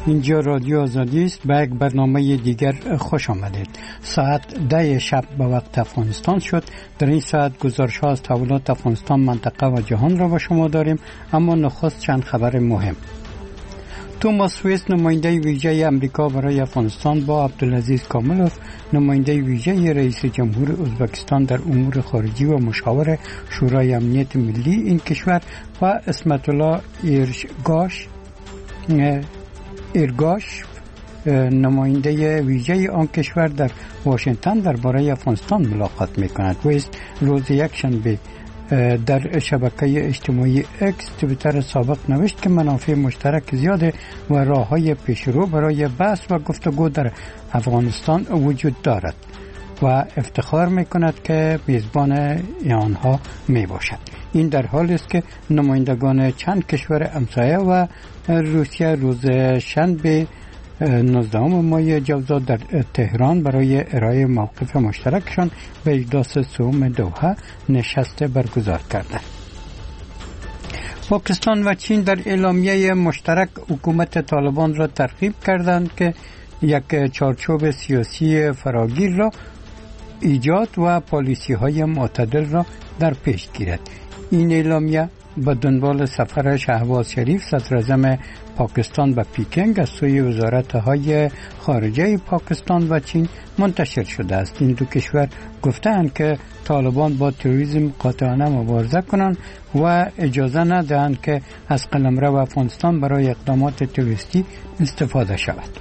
اینجا رادیو آزادی است. به یک برنامه دیگر خوش آمدید. ساعت 10 شب به وقت افغانستان شد. در این ساعت گزارش ها از تحولات افغانستان، منطقه و جهان را با شما داریم، اما نخست چند خبر مهم. توماس سویس، نماینده ویژه امریکا برای افغانستان، با عبدالعزیز کاملوف، نماینده ویژه رئیس جمهور ازبکستان در امور خارجی و مشاور شورای امنیت ملی این کشور، و اسمت الله ایرگاش، نماینده ویژه آن کشور در واشنگتن درباره افغانستان ملاقات می‌کند. ویست روز یکشنبه در شبکه اجتماعی اکس توییتر سابق نوشت که منافع مشترک زیاده و راه‌های پیشرو برای بحث و گفتگو در افغانستان وجود دارد و افتخار می‌کند که میزبان آنها میباشد. این در حالی است که نمایندگان چند کشور همسایه و روسیه روز شنبه 19 مای جوزا در تهران برای ارائه موقف مشترکشان به اجلاس سوم دوحه نشست برگزار کردند. پاکستان و چین در اعلامیه مشترک حکومت طالبان را ترغیب کردند که یک چارچوب سیاسی فراگیر را ایجاد و پالیسی‌های معتدل را در پیش گیرد. این اعلامیه به دنبال سفر شهباز شریف صدراعظم پاکستان به پیکنگ از سوی وزارت‌های خارجه پاکستان و چین منتشر شده است. این دو کشور گفتند که طالبان با تروریسم قاطعانه مبارزه کنند و اجازه ندهند که از قلمرو افغانستان برای اقدامات تروریستی استفاده شود.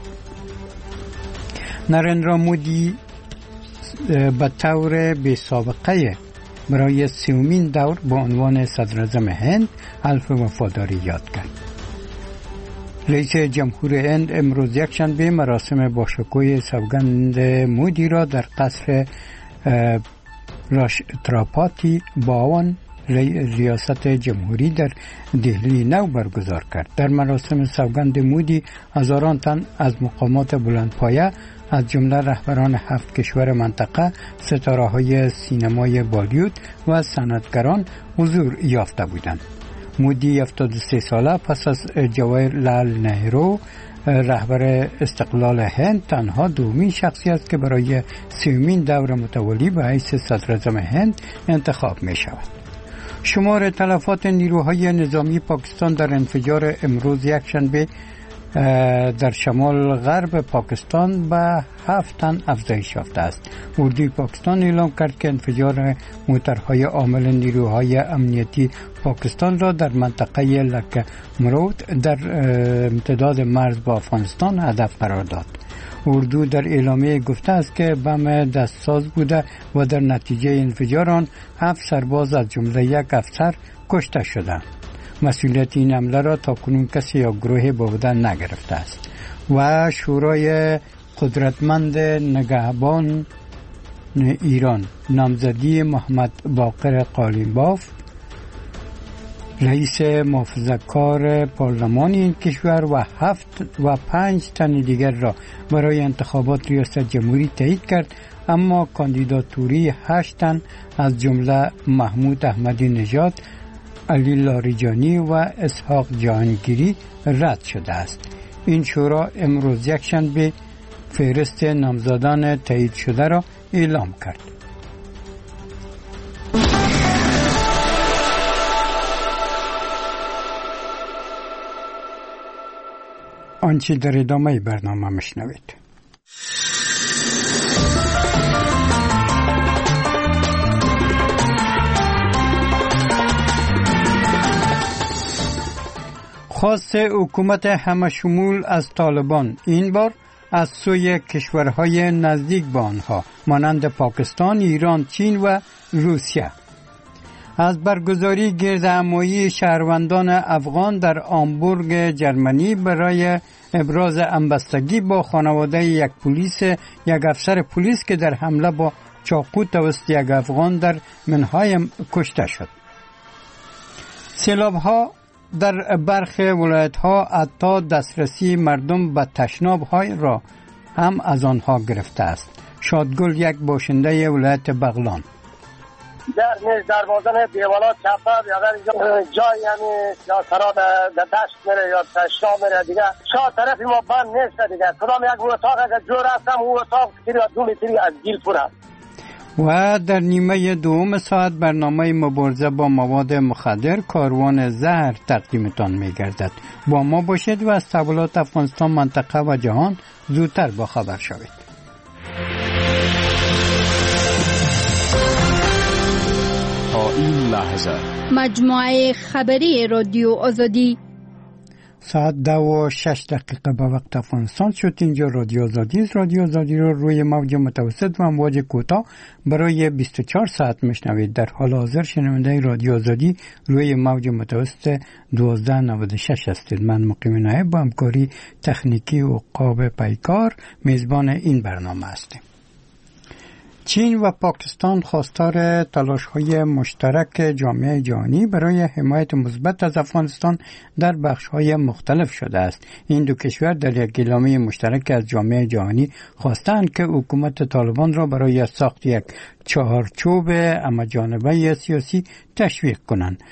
نریندرا مودی به طور بی سابقه برای سومین دور با عنوان صدراعظم هند حلف وفاداری یاد کرد. رئیس جمهور هند امروز یکشنبه مراسم باشکوه سوگند مودی را در قصر راشتراپاتی باون ریاست جمهوری در دهلی نو برگزار کرد. در مراسم سوگند مودی هزاران تن از مقامات بلندپایه از جمله رهبران 7 کشور منطقه، ستاره‌های سینمای بالیوود و صنعتگران حضور یافته بودند. مودی 73 ساله پس از جواهرلال نهرو رهبر استقلال هند تنها دومین شخصی است که برای سومین دور متوالی به حیث صدراعظم هند انتخاب می شود. شمار تلفات نیروهای نظامی پاکستان در انفجار امروز یکشنبه در شمال غرب پاکستان به 7 تن افزایش یافته است. اردوی پاکستان اعلام کرد که انفجار موترهای عامل نیروهای امنیتی پاکستان را در منطقه لکمرود در امتداد مرز با افغانستان هدف قرار داد. اردو در اعلامیه گفته است که بم دستساز بوده و در نتیجه انفجار آن 7 سرباز از جمله 1 افسر کشته شدند. مسئولیت این حمله را تاکنون کسی یا گروهی به عهده نگرفته است. و شورای قدرتمند نگهبان ایران نامزدی محمد باقر قالیباف، رئیس محافظه‌کار پارلمان این کشور و 5 تن دیگر را برای انتخابات ریاست جمهوری تایید کرد، اما کاندیداتوری 8 تن از جمله محمود احمدی نژاد، علی لاریجانی و اسحاق جهانگیری رد شده است. این شورا امروز یکشنبه فهرست نامزدان تایید شده را اعلام کرد. آنچه در ادامه برنامه مشنوید. خواست حکومت همشمول از طالبان این بار از سوی کشورهای نزدیک به آنها مانند پاکستان، ایران، چین و روسیه از برگزاری گردهمایی شهروندان افغان در آمبورگ جرمنی برای ابراز همبستگی با خانواده یک افسر پلیس که در حمله با چاقو توسط یک افغان در منهایم کشته شد. سیلاب‌ها در برخی ولایت‌ها حتی دسترسی مردم به تشناب‌های را هم از آنها گرفته است. شادگل، یک باشنده ولایت بغلان: در نیز دروازه دیوالات چپه اگر جای یعنی یا سرا در دشت میره یا تشا میره دیگه شا طرف ما بند نیست دیگه کدام یک اتاق اگر جور هستم او اتاق تیری و 2 متری از گیل پر است. و در نیمه دوم ساعت برنامه مبارزه با مواد مخدر کاروان زهر تقدیمتان می گردد. با ما باشید و از تحولات افغانستان، منطقه و جهان زودتر با خبر شوید. تا این لحظه مجموعه خبری رادیو آزادی ساعت 2:06 به وقت افغانستان شد. اینجا رادیو آزادی است. رادیو آزادی رو روی موج متوسط و امواج کوتاه برای 24 ساعت میشنوید. در حال حاضر شنونده رادیو آزادی روی موج متوسط 1296 هستید. من مقیم نایب با همکاری تکنیکی و عقاب پیکار میزبان این برنامه هستیم. چین و پاکستان خواستار تلاش‌های مشترک جامعه جهانی برای حمایت مثبت از افغانستان در بخش‌های مختلف شده است. این دو کشور در یک اعلامیه مشترک از جامعه جهانی خواستند که حکومت طالبان را برای ساخت یک چهارچوب همه‌جانبه سیاسی تشویق کنند.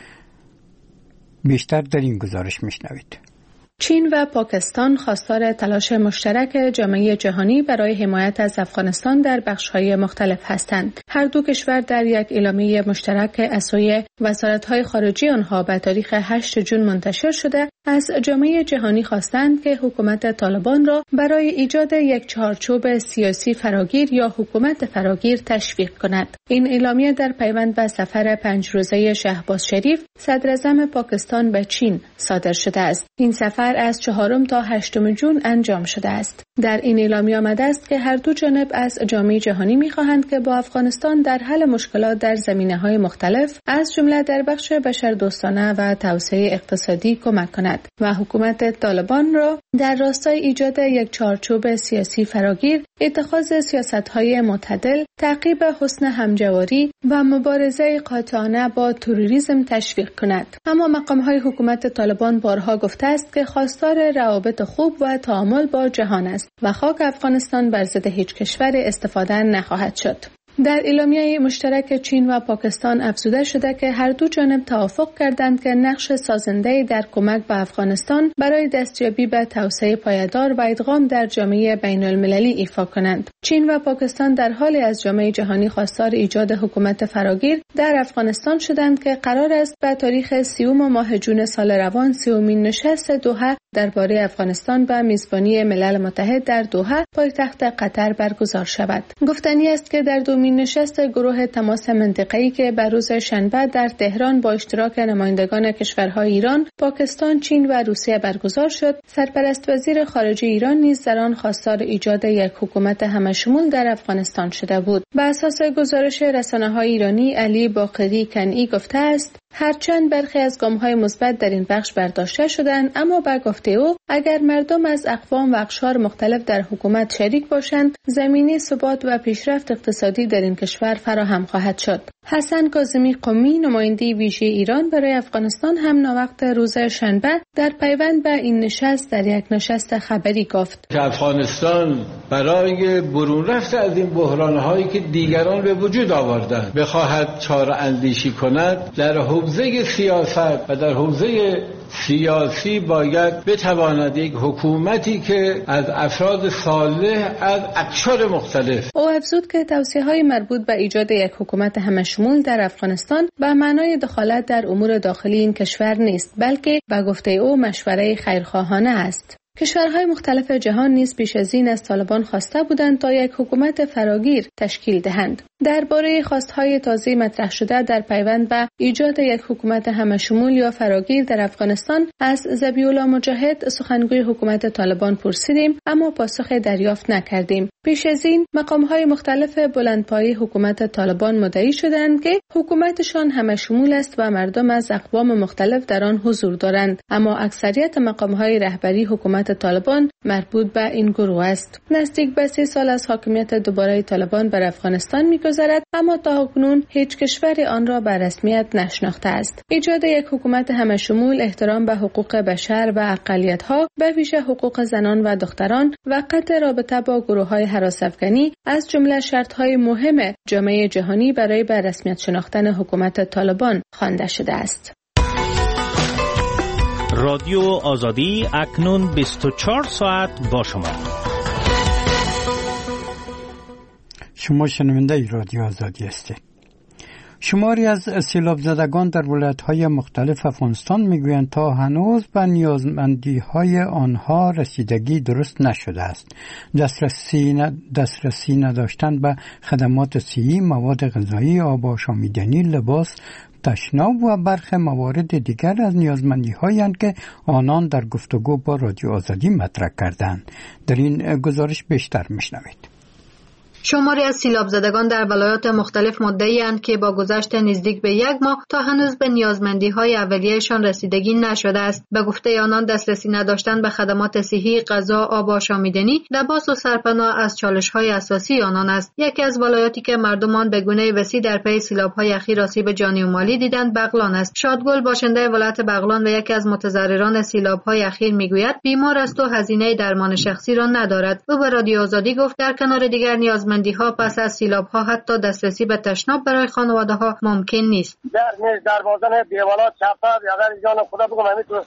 بیشتر در این گزارش میشنوید. چین و پاکستان خواستار تلاش مشترک جامعه جهانی برای حمایت از افغانستان در بخش‌های مختلف هستند. هر دو کشور در یک اعلامیه مشترک از سوی وزارت‌های خارجه آنها به تاریخ 8 جون منتشر شده از جامعه جهانی خواستند که حکومت طالبان را برای ایجاد یک چهارچوب سیاسی فراگیر یا حکومت فراگیر تشویق کند. این اعلامیه در پیوند به سفر 5 روزه شهباز شریف صدر اعظم پاکستان به چین صادر شده است. این سفر از 4 تا 8 جون انجام شده است. در این اعلامیه آمده است که هر دو جانب از جامعه جهانی می‌خواهند که با افغانستان در حل مشکلات در زمینه‌های مختلف از جمله در بخش بشردوستانه و توسعه اقتصادی کمک کند و حکومت طالبان را در راستای ایجاد یک چارچوب سیاسی فراگیر، اتخاذ سیاست‌های معتدل، تعقیب حسن همجواری و مبارزه قاطعانه با تروریسم تشویق کند. اما مقام‌های حکومت طالبان بارها گفته است که خواستار روابط خوب و تعامل با جهان است و خاک افغانستان بر ضد هیچ کشور استفاده نخواهد شد. در اعلامیه مشترک چین و پاکستان افزوده شده که هر دو جانب توافق کردند که نقش سازنده در کمک به افغانستان برای دستیابی به توسعه پایدار و ادغام در جامعه بین المللی ایفا کنند. چین و پاکستان در حالی از جامعه جهانی خواستار ایجاد حکومت فراگیر در افغانستان شدند که قرار است به تاریخ 30 ماه جون سال روان 30مین نشست دوحه درباره افغانستان به میزبانی ملل متحد در دوحه پایتخت قطر برگزار شود. گفتنی است که در دومین نشست گروه تماس منطقه‌ای که بر روز شنبه در تهران با اشتراک نمایندگان کشورهای ایران، پاکستان، چین و روسیه برگزار شد، سرپرست وزیر خارجه ایران نیز در آن خواستار ایجاد یک حکومت همشمول در افغانستان شده بود. بر اساس گزارش رسانه‌های ایرانی، علی باقری کنعی گفته است هرچند برخی از گام‌های مثبت در این بخش برداشته شدند، اما به گفته او اگر مردم از اقوام و اقشار مختلف در حکومت شریک باشند، زمینه ثبات و پیشرفت اقتصادی در این کشور فراهم خواهد شد. حسن کاظمی قمی، نماینده ویژه ایران برای افغانستان، هم ناوقت روز شنبه در پیوند به این نشست در یک نشست خبری گفت که افغانستان برای برون رفت از این بحران‌هایی که دیگران به وجود آوردند بخواهد چاره اندیشی کند، در حوزه سیاست و در حوزه سیاسی باید بتواند یک حکومتی که از افراد صالح از اقشار مختلف. او افزود که توصیه‌های مربوط به ایجاد یک حکومت همشمول در افغانستان به معنای دخالت در امور داخلی این کشور نیست، بلکه به گفته او مشوره خیرخواهانه است. کشورهای مختلف جهان نیز پیش از این از طالبان خواسته بودند تا یک حکومت فراگیر تشکیل دهند. درباره خواستهای تازه مطرح شده در پیوند به ایجاد یک حکومت همشمول یا فراگیر در افغانستان از ذبیح‌الله مجاهد، سخنگوی حکومت طالبان، پرسیدیم، اما پاسخ دریافت نکردیم. پیش از این مقام‌های مختلف بلندپایه حکومت طالبان مدعی شدند که حکومتشان همشمول است و مردم از اقوام مختلف در آن حضور دارند، اما اکثریت مقام‌های رهبری حکومت طالبان مربوط به این گروه است. نزدیک به 3 سال از حاکمیت دوباره طالبان بر افغانستان می‌گذرد، اما تاکنون هیچ کشور آن را به رسمیت نشناخته است. ایجاد یک حکومت همشمول، احترام به حقوق بشر و اقلیت‌ها، به ویژه حقوق زنان و دختران، و قطع رابطه با گروه‌های هراس‌افکنی از جمله شرط‌های مهم جامعه جهانی برای به رسمیت شناختن حکومت طالبان خوانده شده است. رادیو آزادی اکنون 24 ساعت با شما. شما شنونده رادیو آزادی هستید. شماری از سیلاب زدگان در ولایت‌های مختلف افغانستان میگویند تا هنوز به نیازمندی‌های آنها رسیدگی درست نشده است. دسترسی نداشتن به خدمات صحی، مواد غذایی، آب آشامیدنی، لباس، تشناب و برخی موارد دیگر از نیازمندی‌هایی هستند که آنان در گفتگو با رادیو آزادی مطرح کردند. در این گزارش بیشتر میشنوید. شماری از سیلاب زدگان در ولایات مختلف مدعی‌اند که با گذشت نزدیک به 1 ماه تا هنوز به نیازمندی‌های اولیه‌شان رسیدگی نشده است. به گفته آنان دسترسی نداشتن به خدمات صحی، غذا، آب آشامیدنی، لباس و سرپناه از چالش‌های اساسی آنان است. یکی از ولایاتی که مردمان به گونه وسیع در پی سیلاب‌های اخیر آسیب جانی و مالی دیدند بغلان است. شادگل باشنده ولایت بغلان و یکی از متضرران سیلاب‌های اخیر میگوید بیمار است و هزینه درمان شخصی را ندارد. او به رادیو آزادی گفت در کنار دیگر نیازمندی‌ها پس از سیلاب‌ها حتی دسترسی به تشناب برای خانواده‌ها ممکن نیست. در بازن دیوالا چپه اگر جان خدا بگم همین تو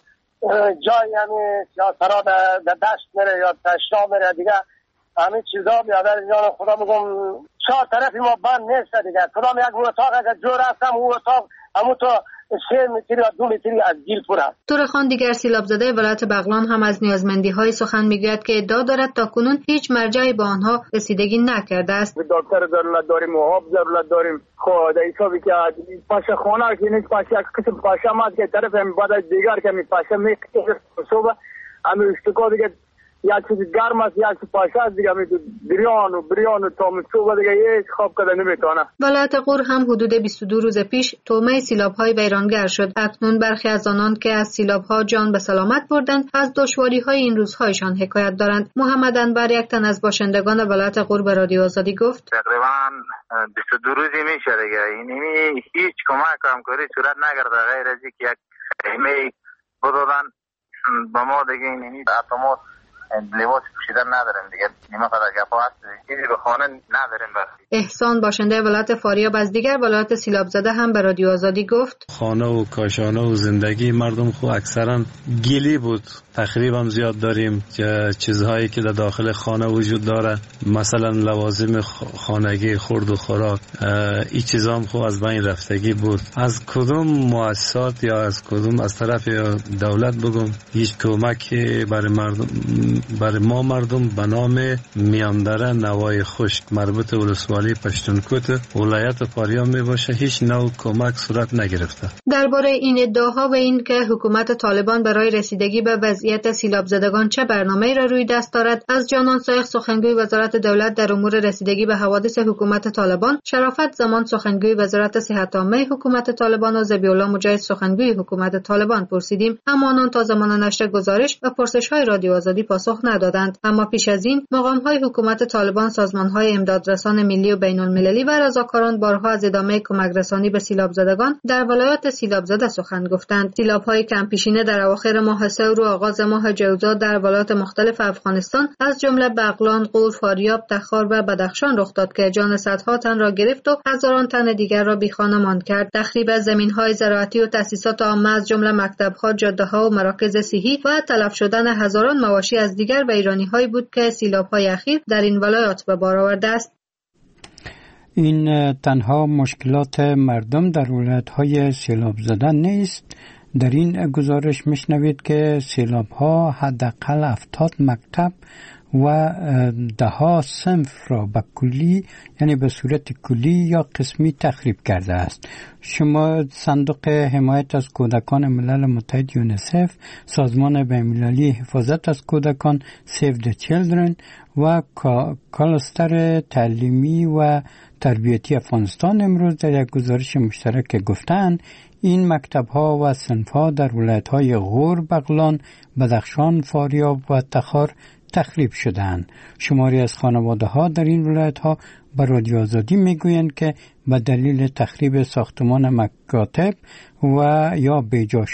جای همین یا سرا در دشت میره یا تشناب میره دیگه همین چیزا اگر جان خدا بگم 4 طرفی ما بند نیست دیگه. کدام یک اتاق اگر جور هستم اون اتاق همون تو 3 متری یا 2 متری از گیل پر است. تورخان دیگر سیلاب زده ولایت بغلان هم از نیازمندی‌های سخن میگوید که ادعا دارد تاکنون هیچ مرجعی به آنها رسیدگی نکرده است. دکتر ضرورت داریم، آب ضرورت داریم. خود حسابی که پاشه خانه که نیست، پاشه قسم پاشه ماست که طرف هم بعد از دیگر که می پاشه میکشه صبح همین اشتکا دیگه یا چیز گرم است یا چیز پاشه است دیگه می بریان و تام صبح دیگه هیچ خواب کده نمیتونه. ولایت غور هم حدود 22 روز پیش تومه سیلاب‌های ویرانگر شد. اکنون برخی از آنان که از سیلاب‌ها جان به سلامت بردند از دشواری‌های این روزهایشان حکایت دارند. محمد انور یک تن از باشندگان ولایت غور به رادیو آزادی گفت تقریبا 22 روزی میشه دیگه این هیچ کمک همکاری صورت نگرده غیر از اینکه یک خیمه بدادن با ما دیگه این اتمات لباس پوشیدن نداریم دیگه نیمه قدر گپا هست چیزی به خانه نداریم. احسان باشنده ولایت فاریاب از دیگر ولایت سیلاب زده هم به رادیو آزادی گفت خانه و کاشانه و زندگی مردم خو اکثرا گلی بود. تخریب هم زیاد داریم که چیزهایی که در داخل خانه وجود داره مثلا لوازم خانگی خورد و خوراک این چیزا هم خو از بین رفتگی بود. از کدوم مؤسسات یا از کدوم از طرف دولت بگم هیچ کمک برای ما مردم به نام میاندره نوای خشک مربوط ولسوالی پشتونکوت ولایت فاریاب می باشه هیچ نوع کمک صورت نگرفته. درباره این ادعاها و این که حکومت طالبان برای رسیدگی به وضعیت سیلاب زدگان چه برنامه‌ای را روی دست دارد از جانان سایخ سخنگوی وزارت دولت در امور رسیدگی به حوادث حکومت طالبان، شرافت زمان سخنگوی وزارت صحت عامه حکومت طالبان و ذبیح الله مجاهد سخنگوی حکومت طالبان پرسیدیم، اما آنان تا زمان نشر گزارش و پرسش‌های رادیو آزادی پاسخ ندادند. اما پیش از این مقام‌های حکومت طالبان، سازمان‌های امدادرسان ملی و بین‌المللی و رضاکاران بارها از ادامه کمک رسانی به سیلاب زدگان در ولایات سیلاب زده سخن گفتند. سیلاب‌های کم پیشینه در اواخر ماه سور و آغاز ماه جوزا در ولایات مختلف افغانستان از جمله بغلان، غور، فاریاب، تخار و بدخشان رخ داد که جان صدها تن را گرفت و هزاران تن دیگر را بی‌خانه ماند کرد. تخریب زمین‌های زراعتی و تأسیسات عامه از جمله مکتب‌ها، جاده‌ها و مراکز صحی و تلف شدن هزاران مواشی از دیگر ویرانی‌هایی بود که سیلاب‌های اخیر در این ولایات به بار آورده است. این تنها مشکلات مردم در ولایت‌های سیلاب زده نیست. در این گزارش میشنوید که سیلاب‌ها حداقل 70 مکتب و 10 صنف را به کلی یعنی به صورت کلی یا قسمی تخریب کرده است. شما صندوق حمایت از کودکان ملل متحد یونیسف، سازمان بین‌المللی حفاظت از کودکان سیو د چیلدرن و کلاستر تعلیمی و تربیتی افغانستان امروز در یک گزارش مشترک گفتند این مکتب‌ها و صنف‌ها در ولایت‌های غور، بغلان، بدخشان، فاریاب و تخار تخریب شدند. شماری از خانواده‌ها در این ولایت‌ها به رادیو آزادی میگویند که به دلیل تخریب ساختمان مکاتب و یا بیجا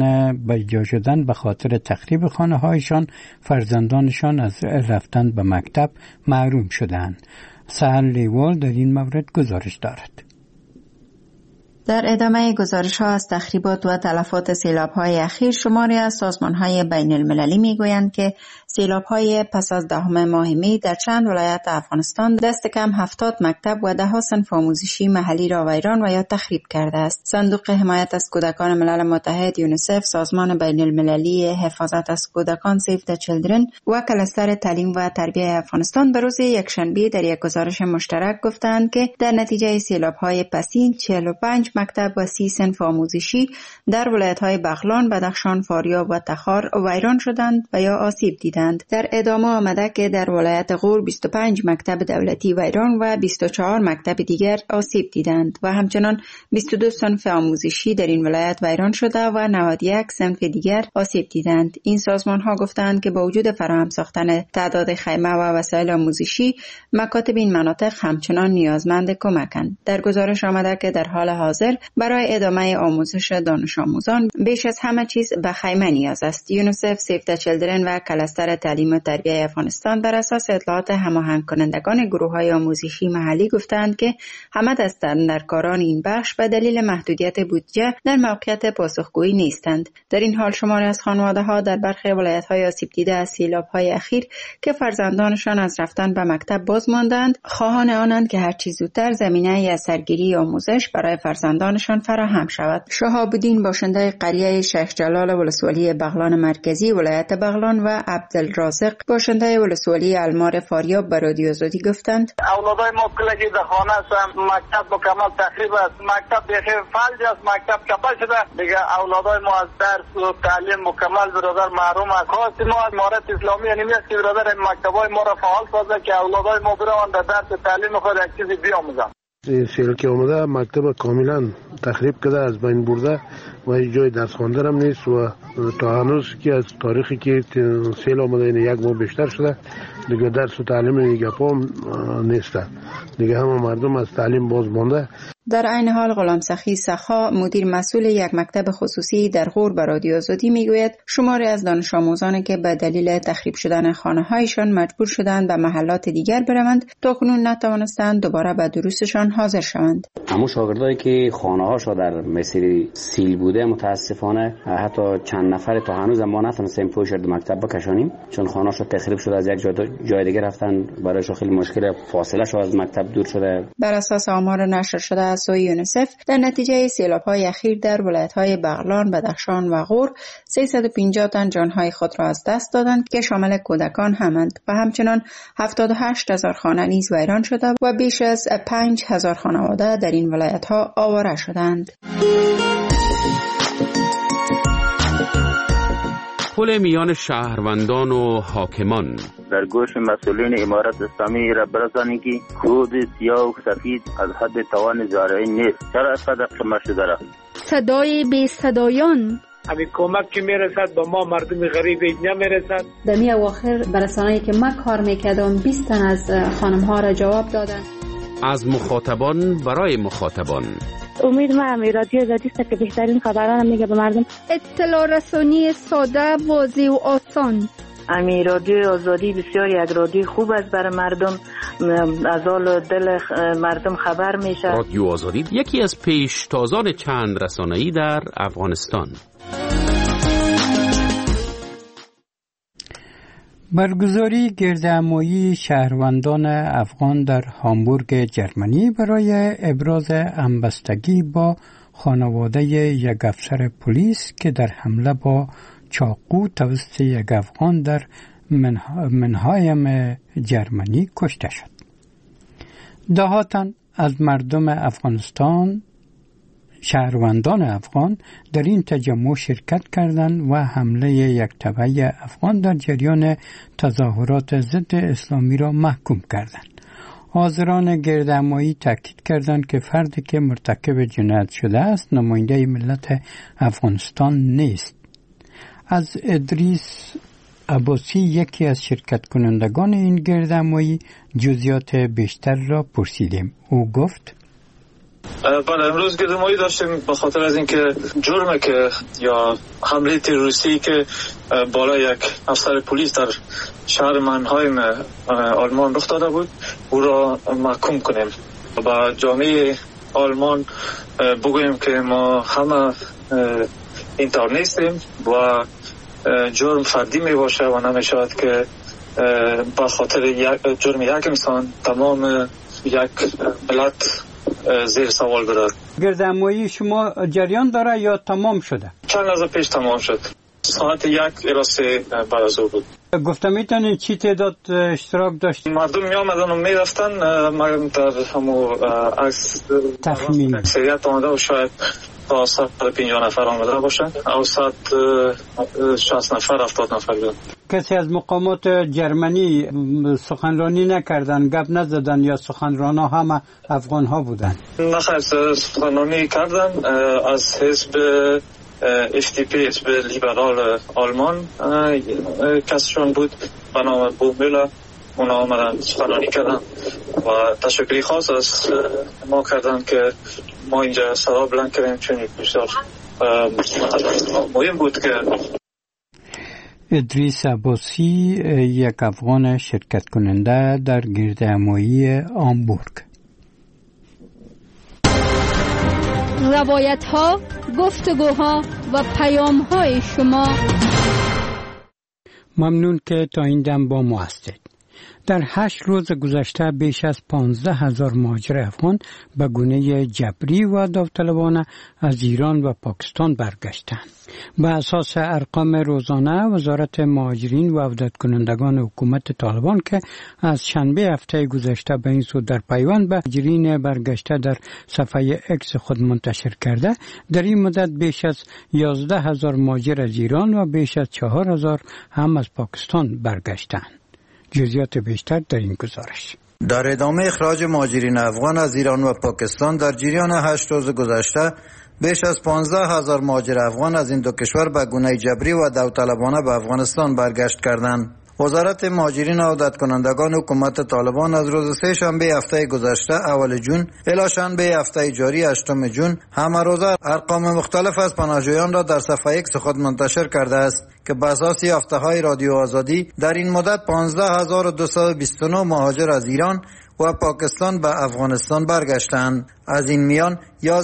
شدن به خاطر تخریب خانه هایشان فرزندانشان از رفتن به مکتب محروم شدند. سهر لیوال در این مورد گزارش دارد. در ادامه گزارش ها از تخریبات و تلفات سیلاب های اخیر، شماری از سازمان های بین المللی می گویند که سیلاب های پس از 10 ماه می در چند ولایت افغانستان دست کم 70 مکتب و 10 صنف آموزشی محلی را ویران و یا تخریب کرده است. صندوق حمایت از کودکان ملل متحد یونیسف، سازمان بین المللی حفاظت از کودکان سیو د چیلدرن و کلستر تعلیم و تربیت افغانستان به روز یکشنبه در یک گزارش مشترک گفتند که در نتیجه سیلاب های پسین 45 مکتب و 30 صنف آموزشی در ولایت‌های بغلان، بدخشان، فاریاب و تخار ویران شدند و یا آسیب دیدند. در ادامه آمده که در ولایت غور 25 مکتب دولتی ویران و 24 مکتب دیگر آسیب دیدند و همچنان 22 صنف آموزشی در این ولایت ویران شده و 91 صنف دیگر آسیب دیدند. این سازمان‌ها گفتند که با وجود فراهم ساختن تعداد خیمه و وسایل آموزشی، مکاتب این مناطق همچنان نیازمند کمکند. در گزارش آمده که در حال حاضر برای ادامه آموزش دانش آموزان بیش از همه چیز به خیمه نیاز است. یونیسف، سیو د چیلدرن و کلستر تعلیم و تربیت افغانستان بر اساس اطلاعات هماهنگ کنندگان گروه‌های آموزشی محلی گفتند که همه دستاندرکاران این بخش به دلیل محدودیت بودجه در موقعیت پاسخگویی نیستند. در این حال شماری از خانواده‌ها در برخی ولایت‌های آسیب دیده از سیلاب‌های اخیر که فرزندانشان از رفتن به مکتب باز ماندند، خواهان آنند که هر چه زودتر زمینه یسرگیری آموزش برای فرزندانشان فراهم شود. شهاب الدین باشنده قریه شیخ جلال ولسوالی بغلان مرکزی ولایت بغلان و عبدالرازق باشنده ولسوالی المار فاریاب به رادیو آزادی گفتند: اولادای ما کلگی در خانه هستند، مکتب مکمل تخریب است، مکتب بخیر فلج است، مکتب کپا شده، دیگه اولادای ما از درس و تعلیم مکمل برادر محروم است. خواست ما از امارت اسلامی نمیاد که برادر مکتبای ما را فعال سازه که اولادای ما برون در درس تعلیم خود یک چیزی بیاموزند. سیل که اومده مکتب کاملا تخریب کرده، از بین برده و هیچ جای درس خواندن هم نیست و تا هنوز که از تاریخی که سیل اومده این 1 ماه بیشتر شده، دیگه درس و تعلیم دیگه پام نیست، دیگه همه مردم از تعلیم باز مانده. در عین حال غلام سخی سخا مدیر مسئول یک مکتب خصوصی در غور به رادیو آزادی میگوید شماری از دانش آموزانی که به دلیل تخریب شدن خانه‌هایشان مجبور شدند به محلات دیگر بروند تاکنون نتوانستند دوباره به دروسشان حاضر شوند. اما شاگردایی که خانه‌هاشون در مسیر سیل بوده متاسفانه حتی چند نفر تا هنوز ما نتونستیم پوشش در مکتب بکشانیم، چون خانه‌هاشون تخریب شده، از یک جای دیگر رفتن، برایشون خیلی مشکل، فاصله شو از مکتب دور شده. بر اساس آمار نشر شده از سوی یونیسف در نتیجه سیلاب‌های اخیر در ولایت‌های بغلان، بدخشان و غور 350 تن جان‌های خود را از دست دادند که شامل کودکان همند و همچنان 78,000 خانه نیز ویران شده و بیش از 5,000 خانواده در این ولایت‌ها آواره شدند. پل میان شهروندان و حاکمان. در گوش مسئولین امارت اسلامی را برسانید که کود سیاه و سفید از حد توان زارعی نیست. چرا اینقدر قمه شده را؟ صدای بی صدایان. همین کمک که میرسد به ما مردم غریب نمیرسد. در می اواخر برسانه‌ای که من کار میکردم 20 تن از خانم‌ها را جواب دادن. از مخاطبان برای مخاطبان. امید ما رادیو آزادی است که بهترین خبران میگه به مردم. اطلاع رسانی ساده، واضح و آسان. رادیو آزادی بسیار یک رادیو خوب است برای مردم، از حال دل مردم خبر میشه. رادیو آزادی یکی از پیشتازان چند رسانه‌ای در افغانستان. برگزاری گردهمایی شهروندان افغان در هامبورگ جرمنی برای ابراز همبستگی با خانواده یک افسر پلیس که در حمله با چاقو توسط یک افغان در منهایم جرمنی کشته شد. دهاتن از مردم افغانستان، شهروندان افغان در این تجمع شرکت کردند و حمله یک تبع افغان در جریان تظاهرات ضد اسلامی را محکوم کردند. حاضران گردهمایی تاکید کردند که فردی که مرتکب جنایت شده است نماینده ملت افغانستان نیست. از ادریس عباسی یکی از شرکت کنندگان این گردهمایی جزئیات بیشتر را پرسیدیم. او گفت بله، امروز گردهمایی داشتیم به خاطر از اینکه جرمی که یا حمله تروریستی که بالای یک افسر پلیس در شهر منهایم آلمان رخ داده بود او را محکوم کنیم. با جامعه آلمان بگوییم که ما همه اینطور نیستیم و جرم فردی می باشه و نمیشود که با خاطر جرم یک انسان تمام یک ملت زیر سوال برد. گردهمایی شما جریان داره یا تمام شده؟ چند لحظه پیش تمام شد. ساعت 1 الی 3 بعد از ظهر بود. گفتم میتونید چی تعداد اشتراک داشت؟ مردم می آمدن و می رفتن، مردم در همو اکثریت آمده و شاید تا 150 نفر آمده باشن او 160 نفر 70 نفر بودن. کسی از مقامات جرمنی سخنرانی نکردن، گپ نزدن یا سخنرانا همه افغان ها بودن؟ نه خیر، سخنرانی کردن از حزب FDP، حزب لیبرال آلمان کسشون بود به نام بوملا. اونا آمدن سخنرانی کردن و تشکری خاص از ما کردن که ما اینجا صدا بلند کردیم، چون بسیار مهم بود که ادریس عباسی یک افغان شرکت کننده در گردهمایی آمبورگ. روایت ها، گفتگوها و پیام های شما. ممنون که تا این دم با ما هستید. در 8 روز گذشته بیش از 15,000 مهاجر افغان به گونه جبری و داوطلبانه از ایران و پاکستان برگشتند. به اساس ارقام روزانه وزارت مهاجرین و عودت کنندگان حکومت طالبان که از شنبه هفته گذشته به این سو در پیوند به مهاجرین برگشته در صفحه اکس خود منتشر کرده، در این مدت بیش از 11,000 مهاجر از ایران و بیش از 4,000 هم از پاکستان برگشتند. جزئیات بیشتر در این گزارش. در ادامه اخراج مهاجرین افغان از ایران و پاکستان در جریان 8 روز گذشته بیش از 15,000 مهاجر افغان از این دو کشور به گونه جبری و داوطلبانه به افغانستان برگشت کردند. وزارت مهاجرین و عودت کنندگان حکومت طالبان از روز سه شنبه هفته گذشته اول جون الی شنبه هفته جاری 8 جون همه روزه ارقام مختلف از پناهجویان را در صفحه ایکس خود منتشر کرده است که به اساس یافته‌های رادیو آزادی در این مدت 15,229 مهاجر از ایران و پاکستان به افغانستان برگشتند. از این میان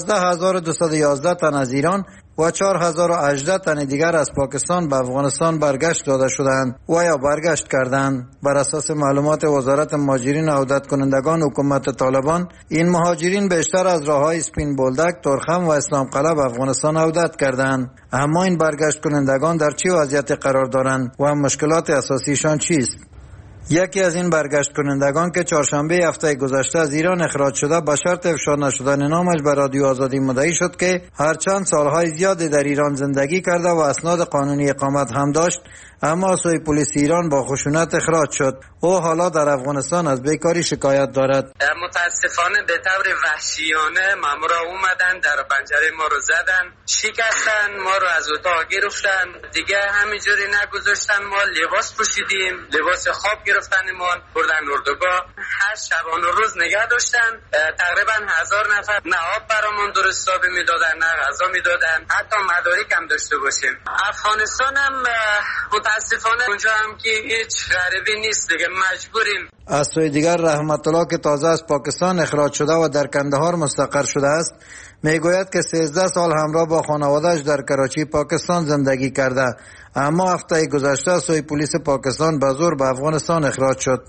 11,211 تن از ایران و 4,018 تن دیگر از پاکستان به افغانستان برگشت داده شدند و یا برگشت کردند. بر اساس معلومات وزارت مهاجرین و عودت کنندگان حکومت طالبان، این مهاجرین بیشتر از راههای سپین بولدک، ترخم و اسلام قلعه به افغانستان عودت کردند. اما این برگشت کنندگان در چه وضعیتی قرار دارند و مشکلات اساسیشان چیست؟ یکی از این برگشت کنندگان که چهارشنبه هفته گذشته از ایران اخراج شده به شرط افشا نشدن نامش به رادیو آزادی مدعی شد که هرچند سالهای زیادی در ایران زندگی کرده و اسناد قانونی اقامت هم داشت، اما سوی پلیس ایران با خشونت اخراج شد. او حالا در افغانستان از بیکاری شکایت دارد. متاسفانه به طور وحشیانه مامورا اومدن در پنجره ما رو زدن، شکستن ما رو از اتاق گرفتن، دیگه همینجوری نگذاشتن. ما لباس پوشیدیم، لباس خواب گرفتن ما بردن اردوگاه، 8 شبانه روز نگه داشتن. تقریبا 1000 نفر نه آب برامون درست حسابی میدادن نه غذا میدادن، حتی مدارک هم داشته باشیم. افغانستان هم متاسفانه اونجا هم که هیچ غریبی نیست دیگه، مجبوریم. از سوی دیگر رحمت الله که تازه از پاکستان اخراج شده و در کندهار مستقر شده است، میگوید که 13 سال همراه با خانواده‌اش در کراچی پاکستان زندگی کرده، اما هفته گذشته سوی پلیس پاکستان به زور به افغانستان اخراج شد.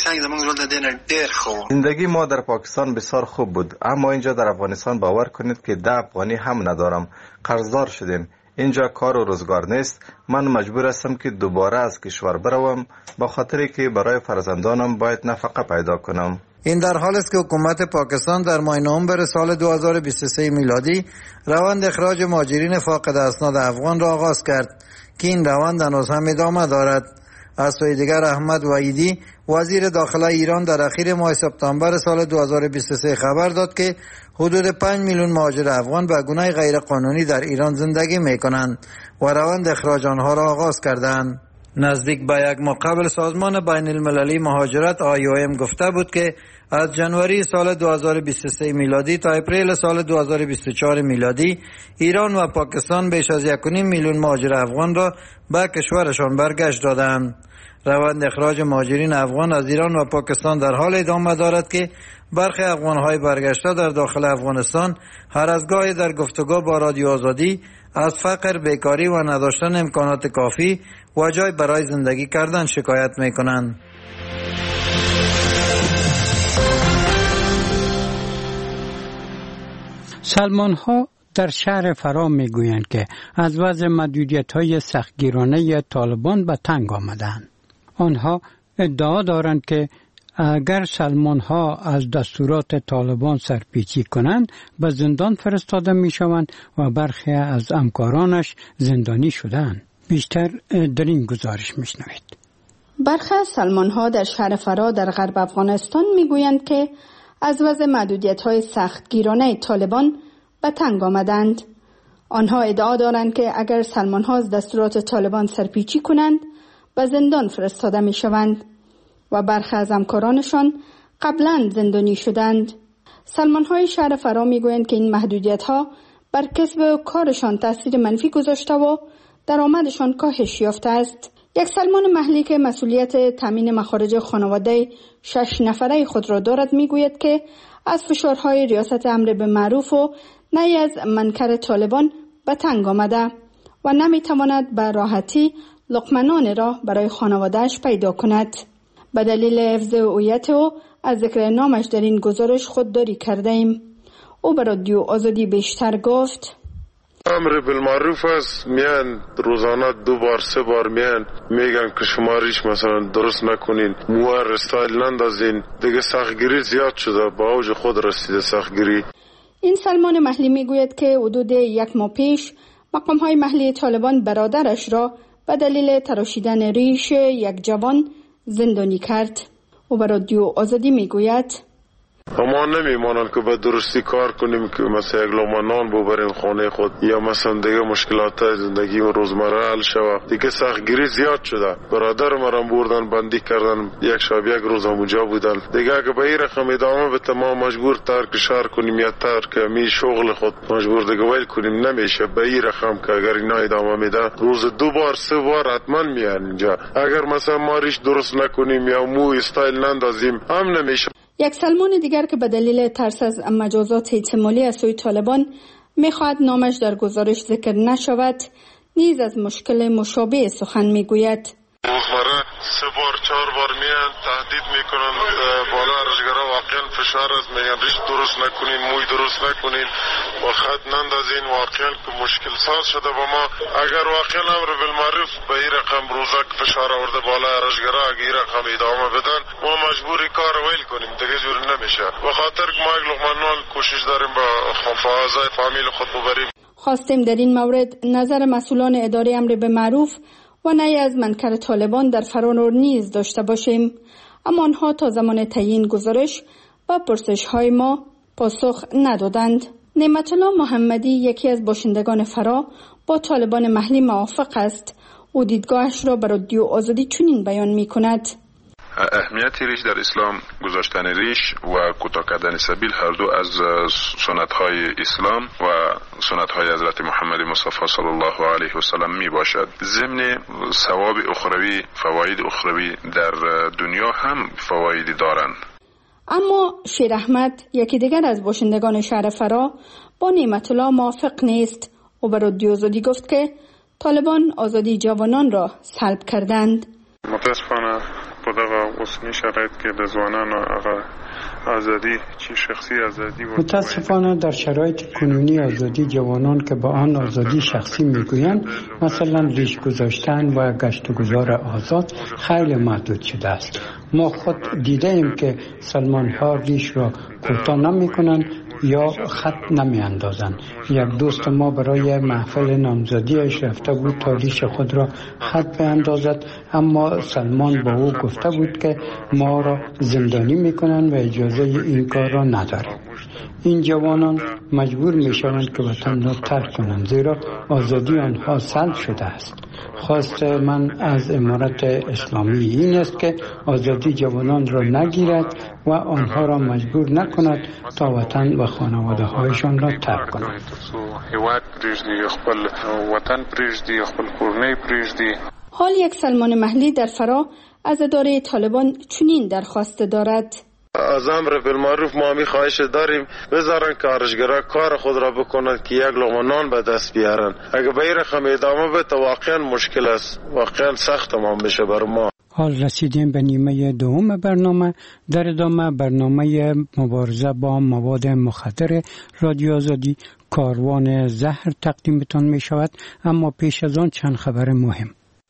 زندگی ما در پاکستان بسیار خوب بود، اما اینجا در افغانستان باور کنید که 10 افغانی هم ندارم. قرضدار شدیم، اینجا کار و روزگار نیست. من مجبور هستم که دوباره از کشور بروم، با خاطری که برای فرزندانم باید نفقه پیدا کنم. این در حال است که حکومت پاکستان در ماه نوامبر سال 2023 میلادی روند اخراج مهاجرین فاقد اسناد افغان را آغاز کرد که این روند هنوز هم ادامه دارد. از سوی دیگر احمد وحیدی وزیر داخله ایران در اخیر ماه سپتامبر سال 2023 خبر داد که حدود 5 میلیون مهاجر افغان به گونه غیر قانونی در ایران زندگی می کنند و روند اخراج آنها را آغاز کردند. نزدیک به یک ماه قبل سازمان بین المللی مهاجرت IOM گفته بود که از جنوری سال 2023 میلادی تا اپریل سال 2024 میلادی ایران و پاکستان بیش از 1.5 میلیون مهاجر افغان را به کشورشان برگشت دادند. روند اخراج مهاجرین افغان از ایران و پاکستان در حال ادامه دارد که برخی افغان‌های برگشته در داخل افغانستان هر از گاهی در گفتگو با رادیو آزادی از فقر، بیکاری و نداشتن امکانات کافی و جای برای زندگی کردن شکایت می‌کنند. سلمان ها در شهر فرا میگویند که از وضع محدودیت‌های سختگیرانه طالبان به تنگ آمدند. آنها ادعا دارند که اگر سلمان ها از دستورات طالبان سرپیچی کنند به زندان فرستاده می شوند و برخی از همکارانش زندانی شدند. بیشتر در این گزارش میشنوید. برخی از سلمان ها در شهر فرا در غرب افغانستان می گویند که از وضع محدودیت‌های سختگیرانه طالبان به تنگ آمدند. آنها ادعا دارند که اگر سلمان ها از دستورات طالبان سرپیچی کنند به زندان فرستاده می شوند و برخی از همکارانشان قبلا زندانی شدند. سلمان های شهر فرا می گویند که این محدودیت ها بر کسب و کارشان تاثیر منفی گذاشته و درآمدشان کاهش یافته است. یک سلمان محلی که مسئولیت تامین مخارج خانواده 6 نفره خود را دارد می گوید که از فشارهای ریاست امر به معروف و نهی از منکر طالبان به تنگ آمده و نمی تواند به راحتی لقمه نان را برای خانوادهش پیدا کند. به دلیل حفظ هویت او از ذکر نامش در این گزارش خودداری کرده ایم. او به رادیو آزادی بیشتر گفت: امر بالمعروف است، میان روزانه 2 بار 3 بار میگن که شما ریش مثلا درست نکنین، موار استایل نندازین، دیگه سختگیری زیاد شده، با اوج خود رسیده سختگیری. این سلمان محلی میگوید که حدود 1 ماه پیش مقام‌های محلی طالبان برادرش را به دلیل تراشیدن ریش یک جوان زندانی کرد. او به رادیو آزادی میگوید: ما نمیمانند که به درستی کار کنیم که مثلا یک لقمه نان ببریم خانه خود یا مثلا دیگه مشکلات زندگی و روزمره حل شود. دیگه سختگیری زیاد شده. برادر مرا بردن بندی کردن، یک شب یک روز اونجا بودن. دیگه اگه به این رقم ادامه بده ما مجبور ترک شهر کنیم یا ترک می شغل خود مجبور دیگه ویل کنیم. نمیشه به این رقم که اگر اینا ادامه میده روز 2 بار 3 بار حتما میان اینجا. اگر مثلا ما ریش درست نکنیم یا مو استایل نندازیم هم نمیشه. یک سلمان دیگر که به دلیل ترس از مجازات احتمالی از سوی طالبان میخواهد نامش در گزارش ذکر نشود، نیز از مشکل مشابه سخن میگوید. روزمره 3 بار 4 بار میان تهدید میکنن، بالا ارشگرا واقعا فشار است، میگن ریش درست نکنین، موی درست نکنین و خط نندازین. واقعا که مشکل ساز شده با ما. اگر واقعا امر بالمعروف به این رقم روزه فشار آورده بالا ارشگرا، اگر این رقم ادامه بدن ما مجبوری کار ویل کنیم، دیگه جور نمیشه. به خاطر که ما یک لقمه نان کوشش داریم با اعضای فامیل خود ببریم. خواستیم در این مورد نظر مسئولان اداره امر به معروف و نهی از منکر طالبان در فرا نیز داشته باشیم، اما آنها تا زمان تعیین گزارش و پرسش های ما پاسخ ندادند. نعمت الله محمدی یکی از باشندگان فرا با طالبان محلی موافق است. او دیدگاهش را به رادیو آزادی چنین بیان می کند: اهمیت ریش در اسلام، گذاشتن ریش و کوتاه کردن سبیل هر دو از سنت های اسلام و سنت های حضرت محمد مصطفی صلی الله علیه و سلم می باشد. ضمن ثواب اخروی، فواید اخروی در دنیا هم فوایدی دارند. اما شیر احمد یکی دیگر از باشندگان شهر فرا با نعمت الله موافق نیست. او به رادیو آزادی گفت که طالبان آزادی جوانان را سلب کردند. متاسفانه په دغه اوسني شرایط کې د ځوانانو هغه آزادی چی شخصی آزادی متاسفانه در شرایط کنونی آزادی جوانان که با آن آزادی شخصی میگویند، مثلا ریش گذاشتن و گشت و گذار آزاد، خیلی محدود شده است. ما خود دیده ایم که سلمان ها ریش را کوتاه نمی کنند یا خط نمی اندازند. یک دوست ما برای محفل نامزدیش رفته بود تا ریش خود را خط بیندازد، اما سلمان با او گفته بود که ما را زندانی می کنند و اجازه این کار را نداریم. این جوانان مجبور می شوند که وطن را ترک کنند زیرا آزادی آنها سلب شده است. خواست من از امارت اسلامی این است که آزادی جوانان را نگیرد و آنها را مجبور نکند تا وطن و خانواده هایشان را ترک کنند. حال یک سلمان محلی در فرا از اداره طالبان چنین درخواست دارد. از امر بالمعروف ما می خواهش داریم بذارن کارشگرا کار خود را بکنند که یک لقمه نان به دست بیارن. اگه به این رقم ادامه بده واقعا مشکل است، واقعا سخت تمام بشه بر ما. حال رسیدیم به نیمه دوم برنامه. در ادامه برنامه مبارزه با مواد مخدر رادیو آزادی کاروان زهر تقدیمتان می شود، اما پیش از آن چند خبر مهم.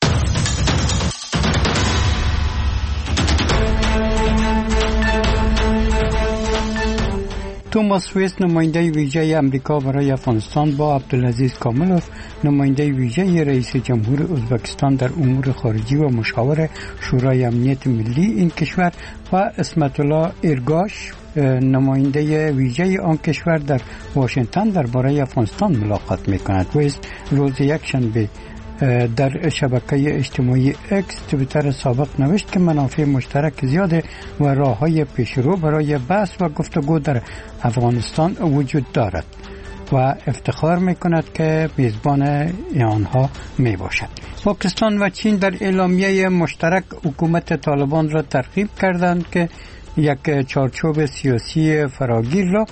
توماس ویس نماینده ویژه امریکا برای افغانستان با عبدالعزیز کاملوف نماینده ویژه رئیس جمهور ازبکستان در امور خارجی و مشاور شورای امنیت ملی این کشور و اسمت الله ایرگاش نماینده ویژه آن کشور در واشنگتن درباره افغانستان ملاقات می‌کند. ویس روز یکشنبه در شبکه اجتماعی اکس توییتر سابق نوشت که منافع مشترک زیاده و راه‌های پیشرو برای بحث و گفتگو در افغانستان وجود دارد و افتخار می‌کند که میزبان آنها میباشد. پاکستان و چین در اعلامیه مشترک حکومت طالبان را ترغیب کردند که یک چارچوب سیاسی فراگیر را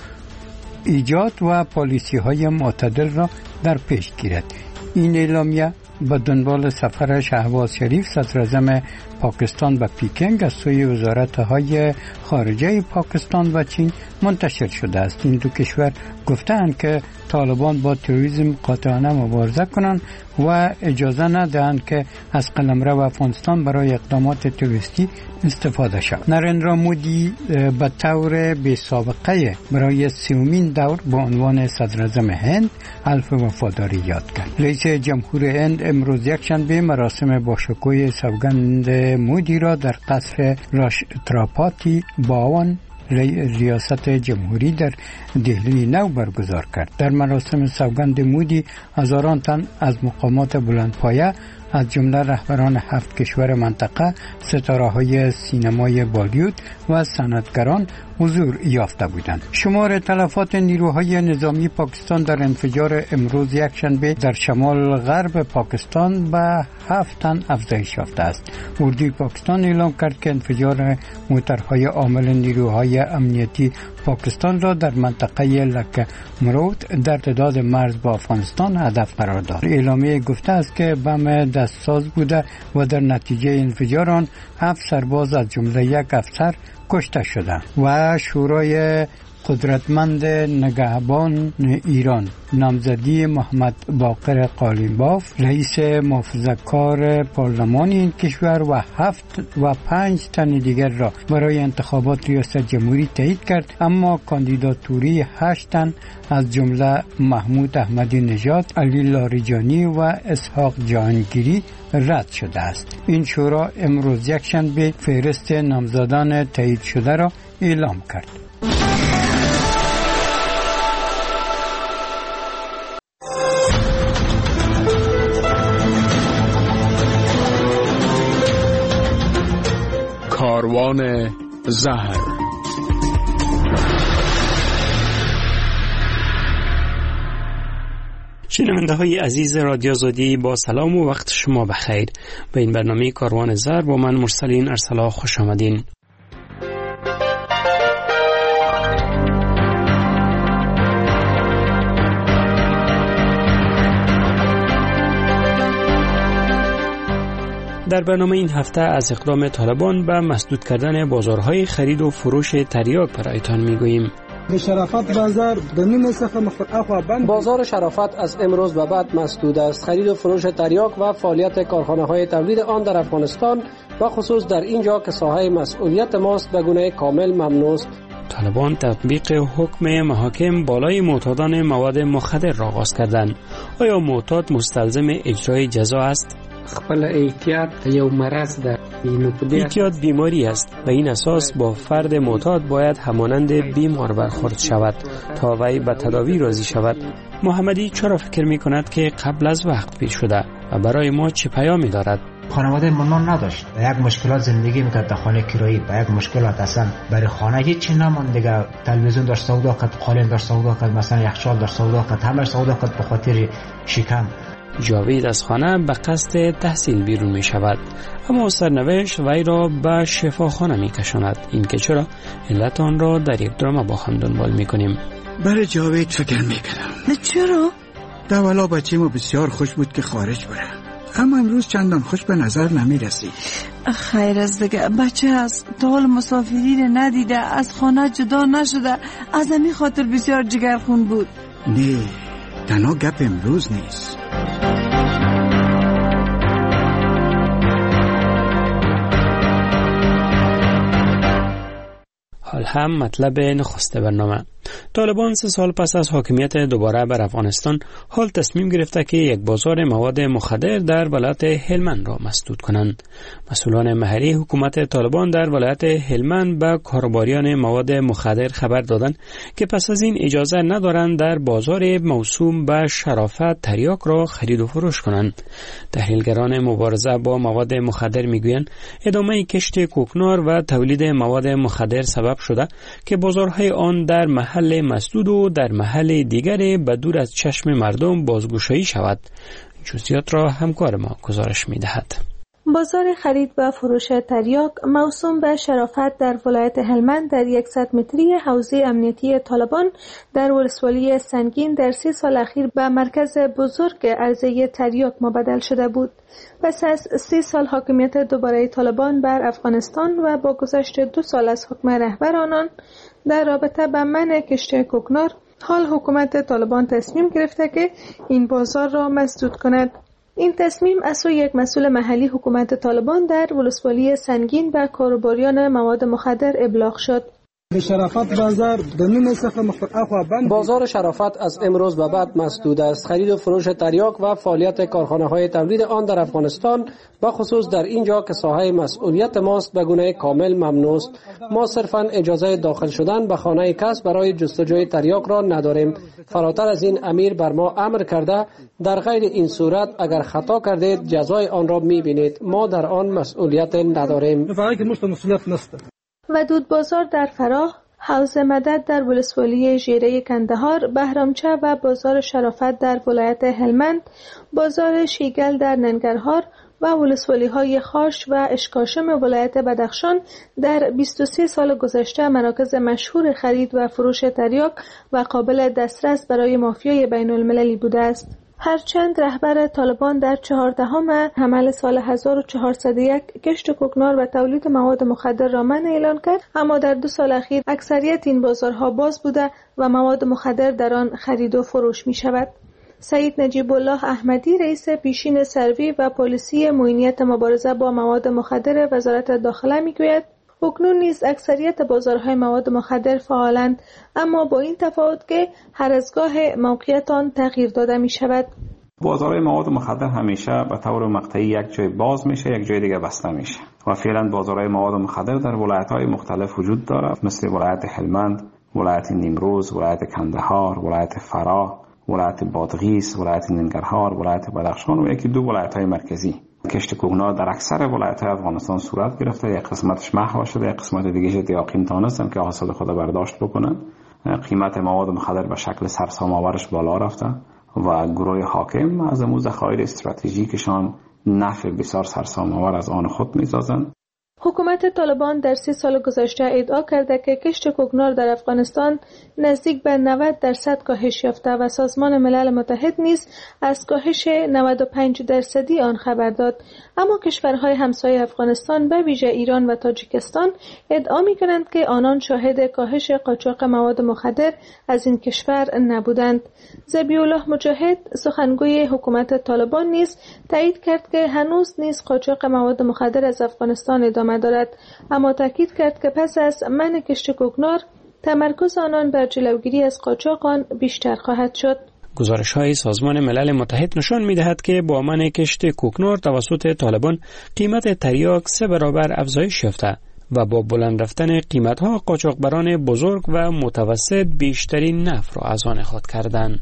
ایجاد و پالیسی‌های معتدل را در پیش گیرد. این اعلامیه به دنبال سفر شهباز شریف صدراعظم پاکستان به پکینگ از سوی وزارت‌های خارجه پاکستان و چین منتشر شده است. این دو کشور گفتند که طالبان با تروریسم قاطعانه مبارزه کنند و اجازه ندهند که از قلمرو افغانستان برای اقدامات تروریستی استفاده شود. نریندرا مودی به طور بی سابقه برای سومین دور با عنوان صدراعظم هند حلف وفاداری یاد کرد. رئیس جمهور هند امروز یکشنبه مراسم باشکوه سوگند مودی را در قصر راشتراپاتی باون ریاست جمهوری در دهلی نو برگزار کرد. در مراسم سوگند مودی هزاران تن از مقامات بلندپایه از جمله رهبران 7 کشور منطقه، ستاره‌های سینمای بالیوود و صنعتگران حضور یافته بودند. شمار تلفات نیروهای نظامی پاکستان در انفجار امروز یکشنبه در شمال غرب پاکستان به 7 تن افزایش یافته است. اردوی پاکستان اعلام کرد که انفجار موترهای عامل نیروهای امنیتی پاکستان را در منطقه لکه مرود در تعداد مرز با افغانستان هدف قرار داد. اعلامیه گفته است که بم دستساز بوده و در نتیجه انفجار آن 7 سرباز از جمله 1 افسر کشته شده و شورای قدرتمند نگهبان ایران نامزدی محمد باقر قالیباف رئیس محافظه‌کار پارلمان این کشور و 7 و 5 تن دیگر را برای انتخابات ریاست جمهوری تایید کرد، اما کاندیداتوری 8 تن از جمله محمود احمدی نژاد، علی لاریجانی و اسحاق جهانگیری رد شده است. این شورا امروز یکشنبه فهرست نامزدان تایید شده را اعلام کرد. کاروان زهر. شنونده های عزیز رادیو آزادی با سلام و وقت شما بخیر. به این برنامه کاروان زهر با من مرسلین ارسلا خوش آمدین. در برنامه این هفته از اقدام طالبان به مسدود کردن بازارهای خرید و فروش تریاک برایتان میگوییم. شرافت بازار بازار شرافت از امروز به بعد مسدود است. خرید و فروش تریاک و فعالیت کارخانه‌های تولید آن در افغانستان و خصوص در اینجا که ساحه مسئولیت ماست به گونه کامل ممنوع است. طالبان تطبیق حکم محاکم بالای معتادان مواد مخدر را آغاز کردند. آیا معتاد مستلزم اجرای جزا است؟ خپل احتیاط یو مرض ده. احتیاط بیماری است و این اساس با فرد معتاد باید همانند بیمار برخورد شود تا وی به تداوی راضی شود. محمدی چرا فکر می کند که قبل از وقت پیر شده و برای ما چه پیامی دارد؟ خانواده منان نداشت و یک مشکلات زندگی میکرد در خانه کرایی و یک مشکلات اصلا برای خانه هیچی نماند دیگه. تلویزیون داشت سودا کرد، قالین داشت سودا کرد، مثلا یخچال داشت سودا کرد، همش سودا کرد به خاطر شکم. جاوید از خانه به قصد تحصیل بیرون می شود، اما سرنوشت وی را به شفاخانه می کشاند. این که چرا علت آن را در یک درام با هم دنبال می کنیم. برای جاوید فکر می کنم. چرا؟ دولا بچه ما بسیار خوش بود که خارج بره، اما امروز چندان خوش به نظر نمی رسید. خیر از دیگه بچه هست، تا حال مسافرین ندیده، از خانه جدا نشده، از همین خاطر بسیار جگرخون بود. نه، تنها گپ امروز نیست. حال هم مطلب نخست برنامه. طالبان 3 سال پس از حاکمیت دوباره بر افغانستان حال تصمیم گرفته که یک بازار مواد مخدر در ولایت هلمند را مسدود کنند. مسئولان محلی حکومت طالبان در ولایت هلمند به کاروباریان مواد مخدر خبر دادند که پس از این اجازه ندارند در بازار موسوم به شرافت تریاک را خرید و فروش کنند. تحلیلگران مبارزه با مواد مخدر میگویند ادامه کشت کوکنار و تولید مواد مخدر سبب شده که بازارهای آن در محل مسدود و در محل دیگر به دور از چشم مردم بازگشایی شود. جزئیات را همکار ما گزارش می‌دهد. بازار خرید و فروش تریاک موسوم به شرافت در ولایت هلمند در 100 متری حوزه امنیتی طالبان در ولسوالی سنگین در 3 سال اخیر به مرکز بزرگ عرضه تریاک مبدل شده بود. پس از 3 سال حاکمیت دوباره طالبان بر افغانستان و با گذشت 2 سال از حکم رهبر آنان در رابطه با منع کشت کوکنار، حال حکومت طالبان تصمیم گرفته که این بازار را مسدود کند. این تصمیم از سوی یک مسئول محلی حکومت طالبان در ولسوالی سنگین به کاروباریان مواد مخدر ابلاغ شد. بازار شرافت از امروز به بعد مسدود است. خرید و فروش تریاک و فعالیت کارخانه‌های تولید آن در افغانستان و خصوص در اینجا که ساحه مسئولیت ماست به گونه کامل ممنوع است. ما صرفاً اجازه داخل شدن به خانه کس برای جستجوی تریاک را نداریم. فراتر از این امیر بر ما امر کرده در غیر این صورت اگر خطا کردید جزای آن را می‌بینید. ما در آن مسئولیت نداریم. ودود بازار در فراه، حوض مدد در ولسوالی ژیره کندهار، بهرامچه و بازار شرافت در ولایت هلمند، بازار شیگل در ننگرهار و ولسوالی‌های خاش و اشکاشم ولایت بدخشان در 23 سال گذشته مراکز مشهور خرید و فروش تریاک و قابل دسترس برای مافیای بین المللی بوده است. هرچند رهبر طالبان در 14 حمل سال 1401 کشت کوکنار و تولید مواد مخدر را منع اعلان کرد، اما در 2 سال اخیر اکثریت این بازارها باز بوده و مواد مخدر در آن خرید و فروش می شود. سید نجیب الله احمدی رئیس پیشین سروی و پلیسی معینیت مبارزه با مواد مخدر وزارت داخله می گوید اکنون نیز اکثریت بازارهای مواد مخدر فعالند، اما با این تفاوت که هر از گاه موقعیت آن تغییر داده می شود. بازارهای مواد مخدر همیشه به طور مقطعی یک جای باز میشه، یک جای دیگه بسته میشه و فعلا بازارهای مواد مخدر در ولایت‌های مختلف وجود دارد، مثل ولایت هلمند، ولایت نیمروز، ولایت کندهار، ولایت فراه، ولایت بادغیس، ولایت ننگرهار، ولایت بدخشان و یکی 2 ولایت‌های مرکزی. کشت کوکنار در اکثر ولایت‌های افغانستان صورت گرفته، یک قسمتش محو شده، یک قسمت دیگه دیاقین تانستن که حاصل خود برداشت بکنن. قیمت مواد مخدر به شکل سرسام‌آورش بالا رفته و گروه حاکم از امو ذخایر استراتژیکشان نفع بسیار سرسام‌آور از آن خود می‌سازند. حکومت طالبان در 3 سال گذشته ادعا کرده که کشت کوکنار در افغانستان نزدیک به 90% کاهش یافته و سازمان ملل متحد نیز از کاهش 95% آن خبر داد. اما کشورهای همسایه افغانستان به ویژه ایران و تاجیکستان ادعا می‌کنند که آنان شاهد کاهش قاچاق مواد مخدر از این کشور نبودند. ذبیح‌الله مجاهد سخنگوی حکومت طالبان نیز تایید کرد که هنوز نیز قاچاق مواد مخدر از افغانستان ادامه دارد، اما تاکید کرد که پس از منع کشت کوکنار تمرکز آنان بر جلوگیری از قاچاق آن بیشتر خواهد شد. گزارش های سازمان ملل متحد نشان می دهد که با من کشت کوکنار توسط طالبان قیمت تریاک 3 برابر افزایش یافته و با بلند رفتن قیمت ها قاچاقبران بزرگ و متوسط بیشترین نفع را از آن خود کردند.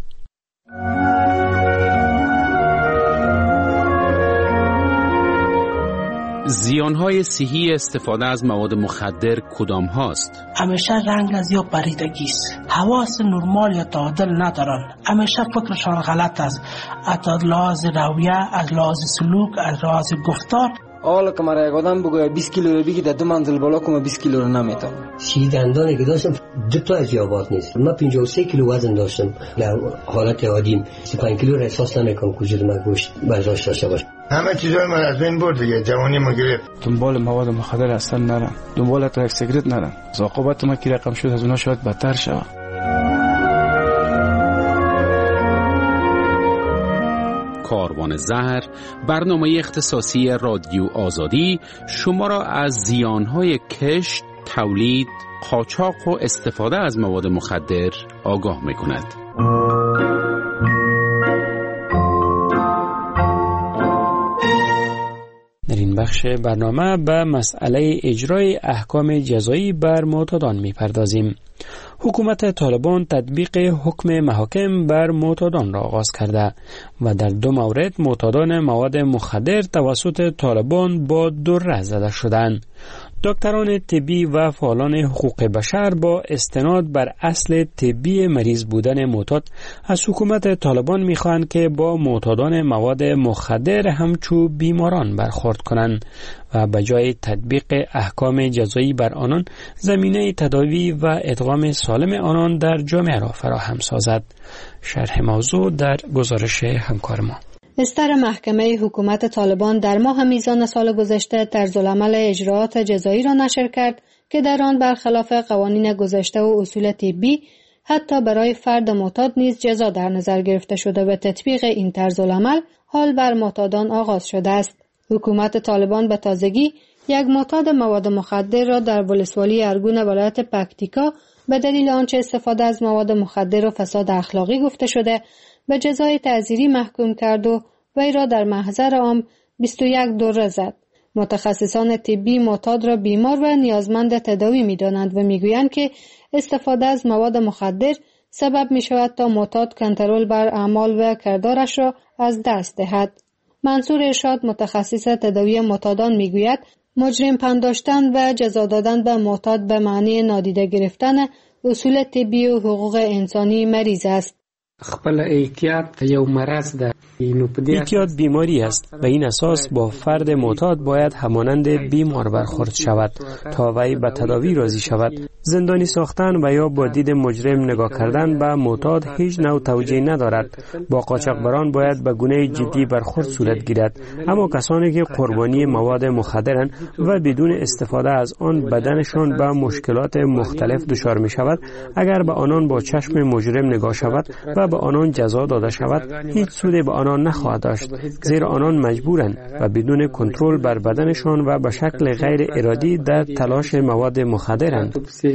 زیانهای صحی استفاده از مواد مخدر کدام هاست؟ همیشه رنگ از یا پریدگی است. حواس نرمال یا تعادل ندارن. همیشه فکرشان غلط است. از لحاظ رویه، از لحاظ سلوک، از لحاظ گفتار. حالا که مرا یک آدم بگوید 20 کیلو رو بگی در 2 منزل بالا کنم 20 کیلو رو نمیتونم. دندانی که داشتم 2 تا از یابات نیست. من 53 کیلو وزن داشتم. در حالت عادی 35 کیلو را احساس نمیکنم که وجود من گوشت برداشت داشته باشه. همه چیزای من از بین برد دیگه. جوانی ما گرفت. دنبال مواد مخدر اصلا نرم. دنبال تریاک سیگرت نرم. عاقبت ما که رقم شد از اونها شاید بدتر شود. کاروان زهر، برنامه اختصاصی رادیو آزادی شما را از زیانهای کشت، تولید، قاچاق و استفاده از مواد مخدر آگاه می‌کند. در این بخش برنامه به مسئله اجرای احکام جزایی بر معتادان می‌پردازیم. حکومت طالبان تطبیق حکم محاکم بر معتادان را آغاز کرده و در 2 مورد معتادان مواد مخدر توسط طالبان با دره زده شدند. دکتران طبی و فعالان حقوق بشر با استناد بر اصل طبی مریض بودن معتاد از حکومت طالبان می‌خواهند که با معتادان مواد مخدر همچو بیماران برخورد کنند و به جای تطبیق احکام جزایی بر آنان زمینه تداوی و ادغام سالم آنان در جامعه را فراهم سازد. شرح موضوع در گزارش همکار ما. بستر محکمه حکومت طالبان در ماه میزان سال گذشته طرزالعمل اجراعات جزایی را نشر کرد که در آن برخلاف قوانین گذشته و اصول طبی حتی برای فرد معتاد نیز جزا در نظر گرفته شده و تطبیق این طرزالعمل حال بر معتادان آغاز شده است. حکومت طالبان به تازگی یک معتاد مواد مخدر را در ولسوالی ارگون ولایت پکتیکا به دلیل آنچه استفاده از مواد مخدر و فساد اخلاقی گفته شده به جزای تعزیری محکوم کرد و وی را در محضر عام 21 دره زد. متخصصان طبی معتاد را بیمار و نیازمند تداوی می‌دانند و می‌گویند که استفاده از مواد مخدر سبب می‌شود تا معتاد کنترل بر اعمال و کردارش را از دست دهد. منصور ارشاد متخصص تداوی معتادان می‌گوید مجرم پنداشتن و جزا دادن به معتاد به معنی نادیده گرفتن اصول طبی و حقوق انسانی مریض است. خپل اعتیاد یو مرض ده. اعتیاد بیماری است و این اساس با فرد معتاد باید همانند بیمار برخورد شود تا وی به تداوی راضی شود. زندانی ساختن و یا با دید مجرم نگاه کردن به معتاد هیچ نوع توجیه ندارد. با قاچاقبران باید به گونه جدی برخورد صورت گیرد، اما کسانی که قربانی مواد مخدرند و بدون استفاده از آن بدنشان به مشکلات مختلف دچار می شود، اگر به آنان با چشم مجرم نگاه شود و به آنان جزا داده شود هیچ سودی به آنان نخواهد داشت، زیرا آنان مجبورند و بدون کنترل بر بدنشان و به شکل غیر ارادی در تلاش مواد مخدرند.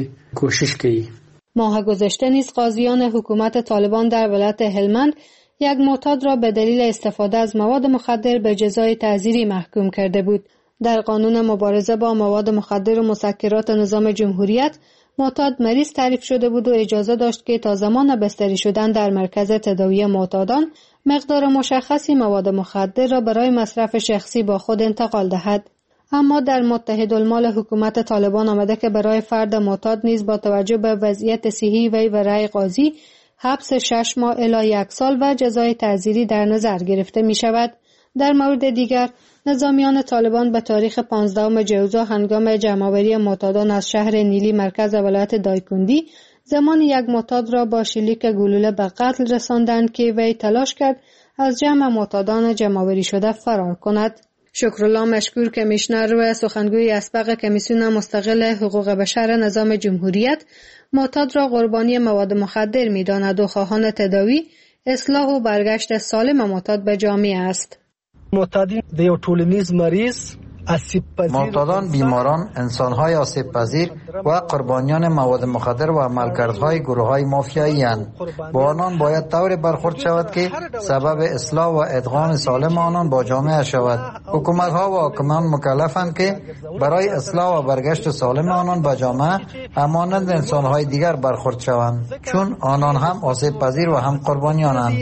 ماه گذشته نیز قاضیان حکومت طالبان در ولایت هلمند یک معتاد را به دلیل استفاده از مواد مخدر به جزای تعزیری محکوم کرده بود. در قانون مبارزه با مواد مخدر و مسکرات نظام جمهوریت معتاد مریض تعریف شده بود و اجازه داشت که تا زمان بستری شدن در مرکز تداوی معتادان مقدار مشخصی مواد مخدر را برای مصرف شخصی با خود انتقال دهد. اما در متحدالمال حکومت طالبان آمده که برای فرد معتاد نیز با توجه به وضعیت صحی وی و رأی قاضی حبس 6 ماه الی 1 سال و جزای تعزیری در نظر گرفته می شود. در مورد دیگر نظامیان طالبان به تاریخ 15 جوزا هنگام جمع‌آوری معتادان از شهر نیلی مرکز ولایت دایکندی زمان یک معتاد را با شلیک گلوله به قتل رساندند که وی تلاش کرد از جمع معتادان جمع‌آوری شده فرار کند. شکرالله مشکور کمیشنر و سخنگوی اسبق کمیسیون مستقل حقوق بشر نظام جمهوریت معتاد را قربانی مواد مخدر می‌داند و خواهان تداوی، اصلاح و برگشت سالم معتاد به جامعه است. معتادین د یو ټولنیز مریض معتادان بیماران، انسان‌های آسیب‌پذیر و قربانیان مواد مخدر و عملکردهای گروه‌های مافیایی اند. با آنان باید طوری برخورد شود که سبب اصلاح و ادغام سالم آنان با جامعه شود. حکومت‌ها و حاکمان مکلفند که برای اصلاح و برگشت سالم آنان به جامعه همانند انسان‌های دیگر برخورد شوند، چون آنان هم آسیب‌پذیر و هم قربانیانند.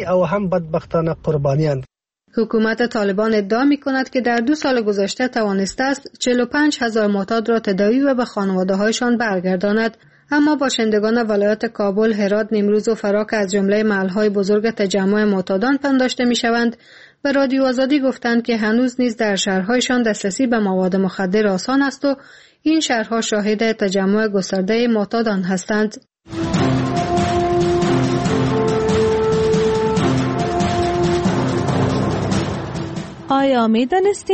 حکومت طالبان ادعا می‌کند که در 2 سال گذشته توانسته است 45,000 معتاد را تداوی و به خانواده‌هایشان برگرداند، اما باشندگان ولایات کابل، هرات، نیمروز و فرا که از جمله محل‌های بزرگ تجمع معتادان پنداشته می‌شوند، به رادیو آزادی گفتند که هنوز نیز در شهرهایشان دسترسی به مواد مخدر آسان است و این شهرها شاهد تجمع گسترده معتادان هستند. آیا می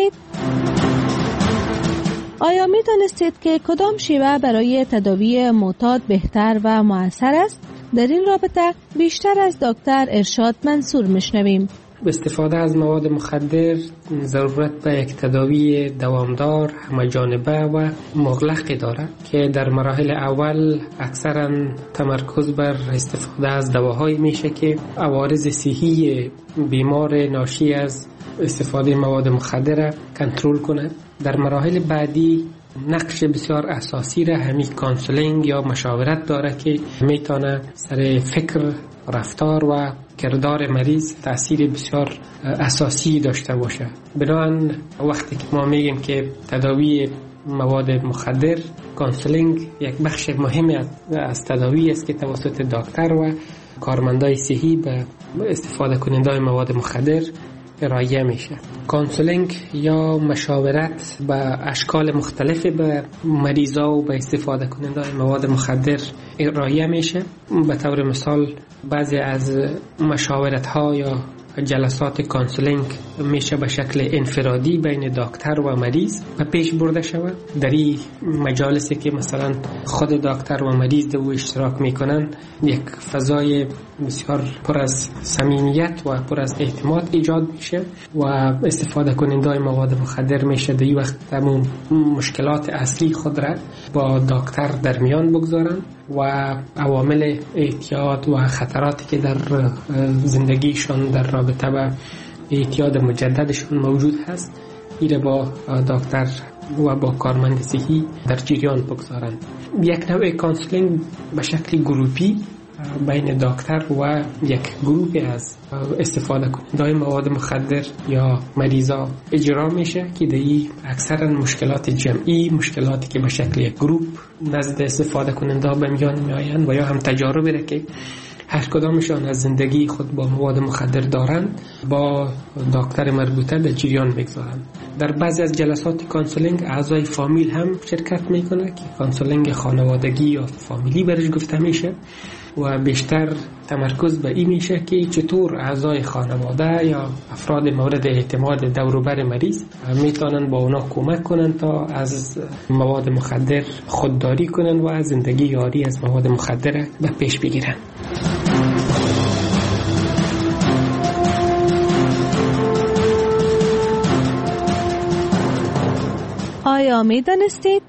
دانستید که کدام شیوه برای تداوی معتاد بهتر و مؤثر است؟ در این رابطه بیشتر از دکتر ارشاد منصور میشنویم. استفاده از مواد مخدر ضرورت به یک تداوی دوامدار، همه‌جانبه و مغلقی دارد که در مراحل اول اکثرا تمرکز بر استفاده از دواهایی میشه که عوارض صحی بیمار ناشی از استفاده مواد مخدر کنترل کند. در مراحل بعدی نقش بسیار اساسی را همین کانسلینگ یا مشاورت داره که میتونه سر فکر، رفتار و کردار مریض تأثیر بسیار اساسی داشته باشه. بنابراین وقتی که ما میگیم که تداوی مواد مخدر، کانسلینگ یک بخش مهمی از تداوی است که توسط دکتر و کارمندای صحی به استفاده کننده مواد مخدر ارائه میشه. کانسلینگ یا مشاورت به اشکال مختلفی به مریضا و به استفاده کننده مواد مخدر ارائه میشه. به طور مثال بعضی از مشاورت ها یا جلسات کانسلینگ میشه به شکل انفرادی بین دکتر و مریض و پیش برده شود. در این مجالسی که مثلا خود دکتر و مریض دو اشتراک میکنن، یک فضای بسیار پر از صمیمیت و پر از اعتماد ایجاد میشه و استفاده کننده مواد مخدر میشه در این وقت تمام مشکلات اصلی خود را با دکتر در میان بگذارن و عوامل اعتیاد و خطراتی که در زندگیشان در رابطه با اعتیاد مجددشون موجود هست ایره با دکتر و با کارمند صحی در جریان بگذارند. یک نوع کانسلینگ به شکل گروپی بین دکتر و یک گروه از استفاده کننده مواد مخدر یا مریضا اجرا میشه که دی اکثرا مشکلات جمعی، مشکلاتی که به شکل یک گروپ نزد استفاده کننده به میان میآیند و یا هم تجاربی را که هر کدامشان از زندگی خود با مواد مخدر دارند با دکتر مربوطه در جریان بگذارند. در بعضی از جلسات کانسلینگ اعضای فامیل هم شرکت میکنه که کانسلینگ خانوادگی یا فامیلی برش گفته میشه و بیشتر تمرکز به این میشه که چطور اعضای خانواده یا افراد مورد اعتماد دور و بر مریض میتونن با اونا کمک کنن تا از مواد مخدر خودداری کنن و زندگی یاری از مواد مخدر به پیش بگیرن. آیا میدانستید؟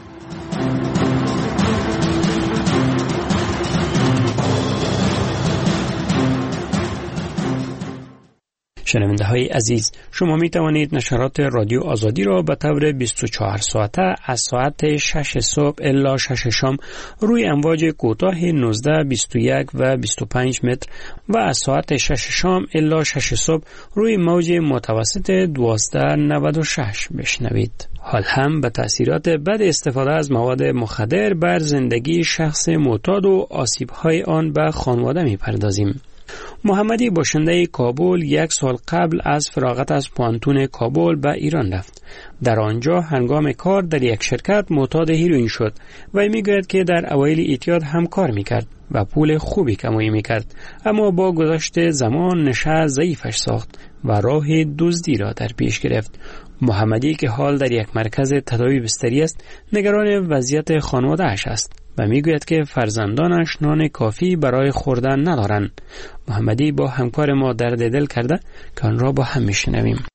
شنونده های عزیز، شما می توانید نشرات رادیو آزادی را به طور 24 ساعته از ساعت 6 صبح الی 6 شام روی امواج کوتاه 19، 21 و 25 متر و از ساعت 6 شام الی 6 صبح روی موج متوسط 1296 بشنوید. حال هم به تأثیرات بد استفاده از مواد مخدر بر زندگی شخص معتاد و آسیب‌های آن به خانواده می‌پردازیم. محمدی باشنده کابل 1 سال قبل از فراغت از پانتون کابل به ایران رفت. در آنجا هنگام کار در یک شرکت معتاد هیروئین شد و میگوید که در اوایل اعتیاد هم کار میکرد و پول خوبی کمایی میکرد، اما با گذشت زمان نشه ضعیفش ساخت و راه دزدی را در پیش گرفت. محمدی که حال در یک مرکز تداوی بستری است، نگران وضعیت خانواده‌اش است و میگوید که فرزندانش نان کافی برای خوردن ندارند. محمدی با همکار ما درد دل کرده که آن را با هم میشنویم.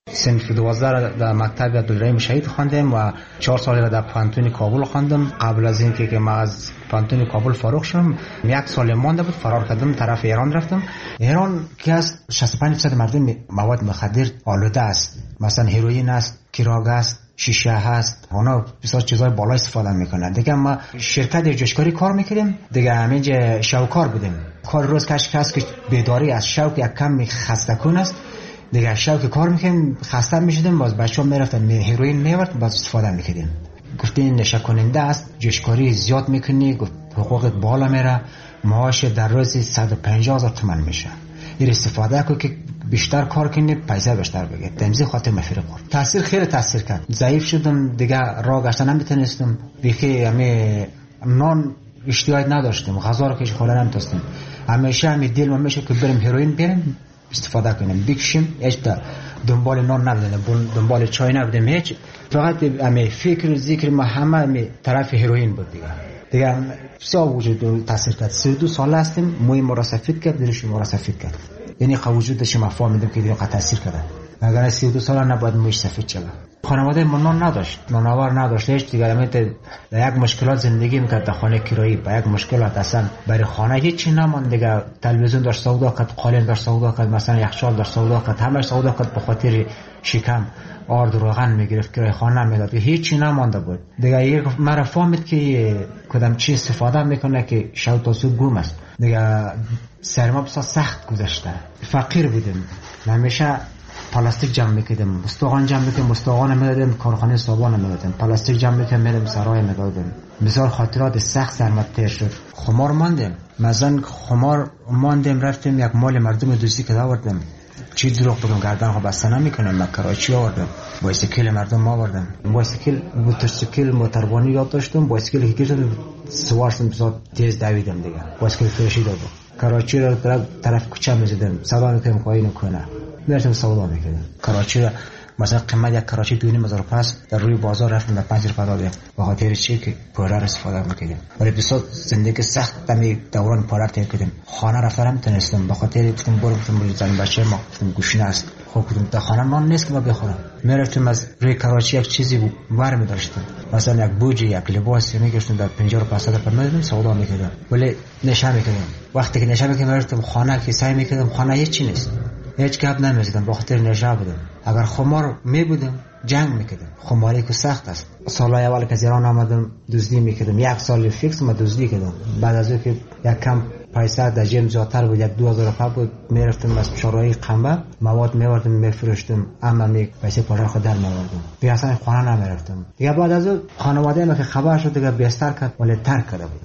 صنف 12 در مکتب عبدالرحیم شهید خواندم و 4 سال در پانتون کابل خواندم. قبل از اینکه که ما از پانتون کابل فارغ شدم 1 سال مانده بود، فرار کردم طرف ایران رفتم. ایران که از 65% مردم مواد مخدر آلوده است، مثلا هروئین است، کراگ است، شیشه هست، اونا بسیار چیزای بالا استفاده میکنن. دیگه ما شرکت جوشکاری کار میکردیم، دیگه همینجا شاوکار بودیم. کار روز کس که بیداری از شوک یک کم خسته کن است، دیگه شوک کار میکنیم خسته میشدیم، باز بچه‌ها میرفتن هروئین میورد، باز استفاده میکردیم. گفتین نشه کننده است، جوشکاری زیاد میکنی، حقوقت بالا میره، معاش در روز 150,000 تومان میشه. این استفاده کو که بیشتر کار کنی پیسه بیشتر بگیر. تمزی خاطر مفرق بود. تاثیر خیلی تاثیر کرد. ضعیف شدم، دیگه راه گشتن نمیتونستم. بیخی همه نان اشتیاق نداشتم، غذا رو که خوردن نمیتونستم. همیشه همین دل من میشه که بریم هروئین بریم استفاده کنیم، بکشیم، هیچ دنبال نان نبودیم، دنبال چای نبودیم، هیچ. فقط همین فکر و ذکر ما همه طرف هروئین بود دیگه بسیار وجود تاثیر کرد. 32 سال هستیم، موی ما را سفید کرد، دلش ما را سفید کرد. یعنی وجودش ما فهمیدیم که دیگه تاثیر کرده. اگر 32 سال نباید مویش سفید شود. خانواده من نان نداشت، نانوار نداشت، هیچ دیگه همین یک مشکلات زندگی میکرد در خانه کرایی، با یک مشکلات اصلا برای خانه هیچی نمان دیگه. تلویزیون داشت سودا کرد، قالین داشت سودا کرد، مثلا یخچال داشت سودا کرد، همش سودا کرد به خاطر شکم. آرد روغن میگرفت که خانه میداد، هیچی نمانده بود دیگه. یک مرا فهمید که کدام چی استفاده میکنه که شو تا صبح گم است دیگه. سرما بسیار سخت گذشته، فقیر بودیم، همیشه پلاستیک جمع میکردیم، استخوان جمع میکردیم، استخوان میدادیم کارخانه صابون میدادیم، پلاستیک جمع میکردیم میدیم سرای میدادیم. بسیار خاطرات سخت سرمت تیر شد. خمار ماندیم، مثلا خمار ماندیم رفتیم یک مال مردم دوستی که آوردیم، چی دروغ بگم گردن ها بسته نمیکنم. من کراچی آوردم، بایسیکل مردم آوردم، بایسیکل موتورسیکل موتوربانی یاد داشتم، بایسیکل که کشیدم سوار شدم، بسیار تیز دویدم دیگه. بایسیکل فروشی دادم، کراچی رو طرف کوچه میزدم، سودا میکردم قاین کنه، میرفتم سودا میکردم. کراچی مثلا قیمت یک کراچی 2,500 پس در روی بازار رفتم در 5 روپیه دادم، به خاطر چی که پوره رو استفاده میکردم. ولی بسیار زندگی سخت می دوران پوره تیر کردم. خانه رفتم نمیتونستم، به خاطر گفتم برو زن بچه ما گفتم گوشنه است. خب گفتم در خانه نان نیست که ما بخورم. میرفتم از روی کراچی یک چیزی ور داشتم، مثلا یک بوجی، یک لباس میگشتم در 50 روپیه 100 روپیه میدادم، سودا میکردم. ولی نشه میکردم. وقتی که نشه میکردم رفتم خانه که سعی میکردم خانه هیچ چی نیست، هیچ گپ نمیزدم، به خاطر نشه بودم. اگر خمار میبودم جنگ میکردم. خماری که سخت است. سالهای اول که از ایران آمدم دزدی میکردم، 1 سال فیکس ما دزدی کردم. بعد از اینکه یک کم پیسه در جیب زیادتر بود، 1-2,000 روپیه بود، میرفتم از شورای قنبه مواد میوردم میفروشتم، اما پیسه پاژار خود در میوردم. دیگه اصلا خانه نمیرفتم. دیگه بعد از اون خانواده ما که خبر شد دیگه بستر کرد ولی ترک کرده بود.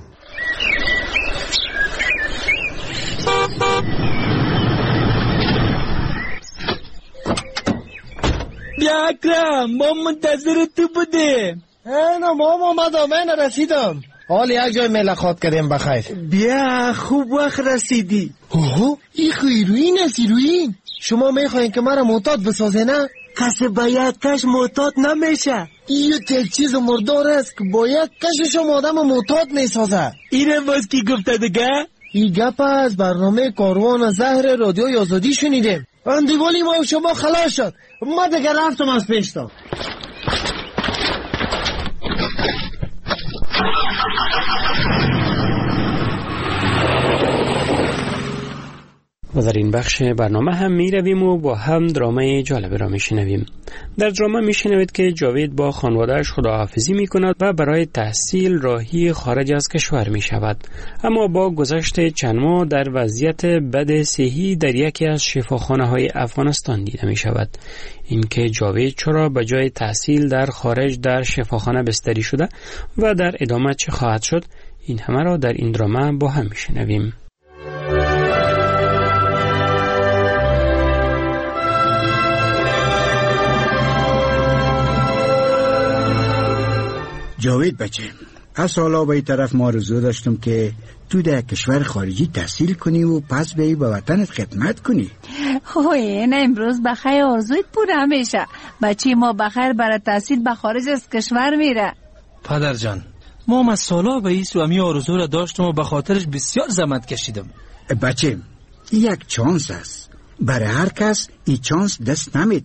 بیا اکرم، ما منتظر تو بودیم. نه ماما اومدم، من رسیدم. حال یک جای ملاقات کردیم بخیر. بیا خوب وقت رسیدی. اوه این هروئین است. هروئین شما میخواین که مرا معتاد بسازه نه؟ کسی باید کش معتاد نمیشه. این یک چیز مردار است که باید کشش آدم معتاد میسازه. اینه باز کی گفته دیگه؟ این گپ از برنامه کاروان زهر رادیوی آزادی شنیدیم. اندیوالی ما و شما خلاص شد، ما دیگه رفتم از پیشتا. و در این بخش برنامه هم می رویم و با هم درامه جالب را می شنویم. در درامه می شنوید که جاوید با خانوادهش خداحافظی می کند و برای تحصیل راهی خارج از کشور می شود. اما با گذشت چند ماه در وضعیت بد صحی در یکی از شفاخانه های افغانستان دیده می شود. اینکه جاوید چرا به جای تحصیل در خارج در شفاخانه بستری شده و در ادامه چه خواهد شد، این همه را در این درامه با هم می شنویم. جاوید بچه، از سالا به این طرف ما آرزو داشتم که تو در کشور خارجی تحصیل کنی و پس به وطنت خدمت کنی. اوه نه امروز بخیر آرزویت پوره میشه. بچه ما بخیر برای تحصیل به خارج از کشور میره. پدر جان، ما از سالا به ایس و امی آرزو را داشتم و به خاطرش بسیار زحمت کشیدم. بچه یک چانس است، برای هر کس این چانس دست نمیده.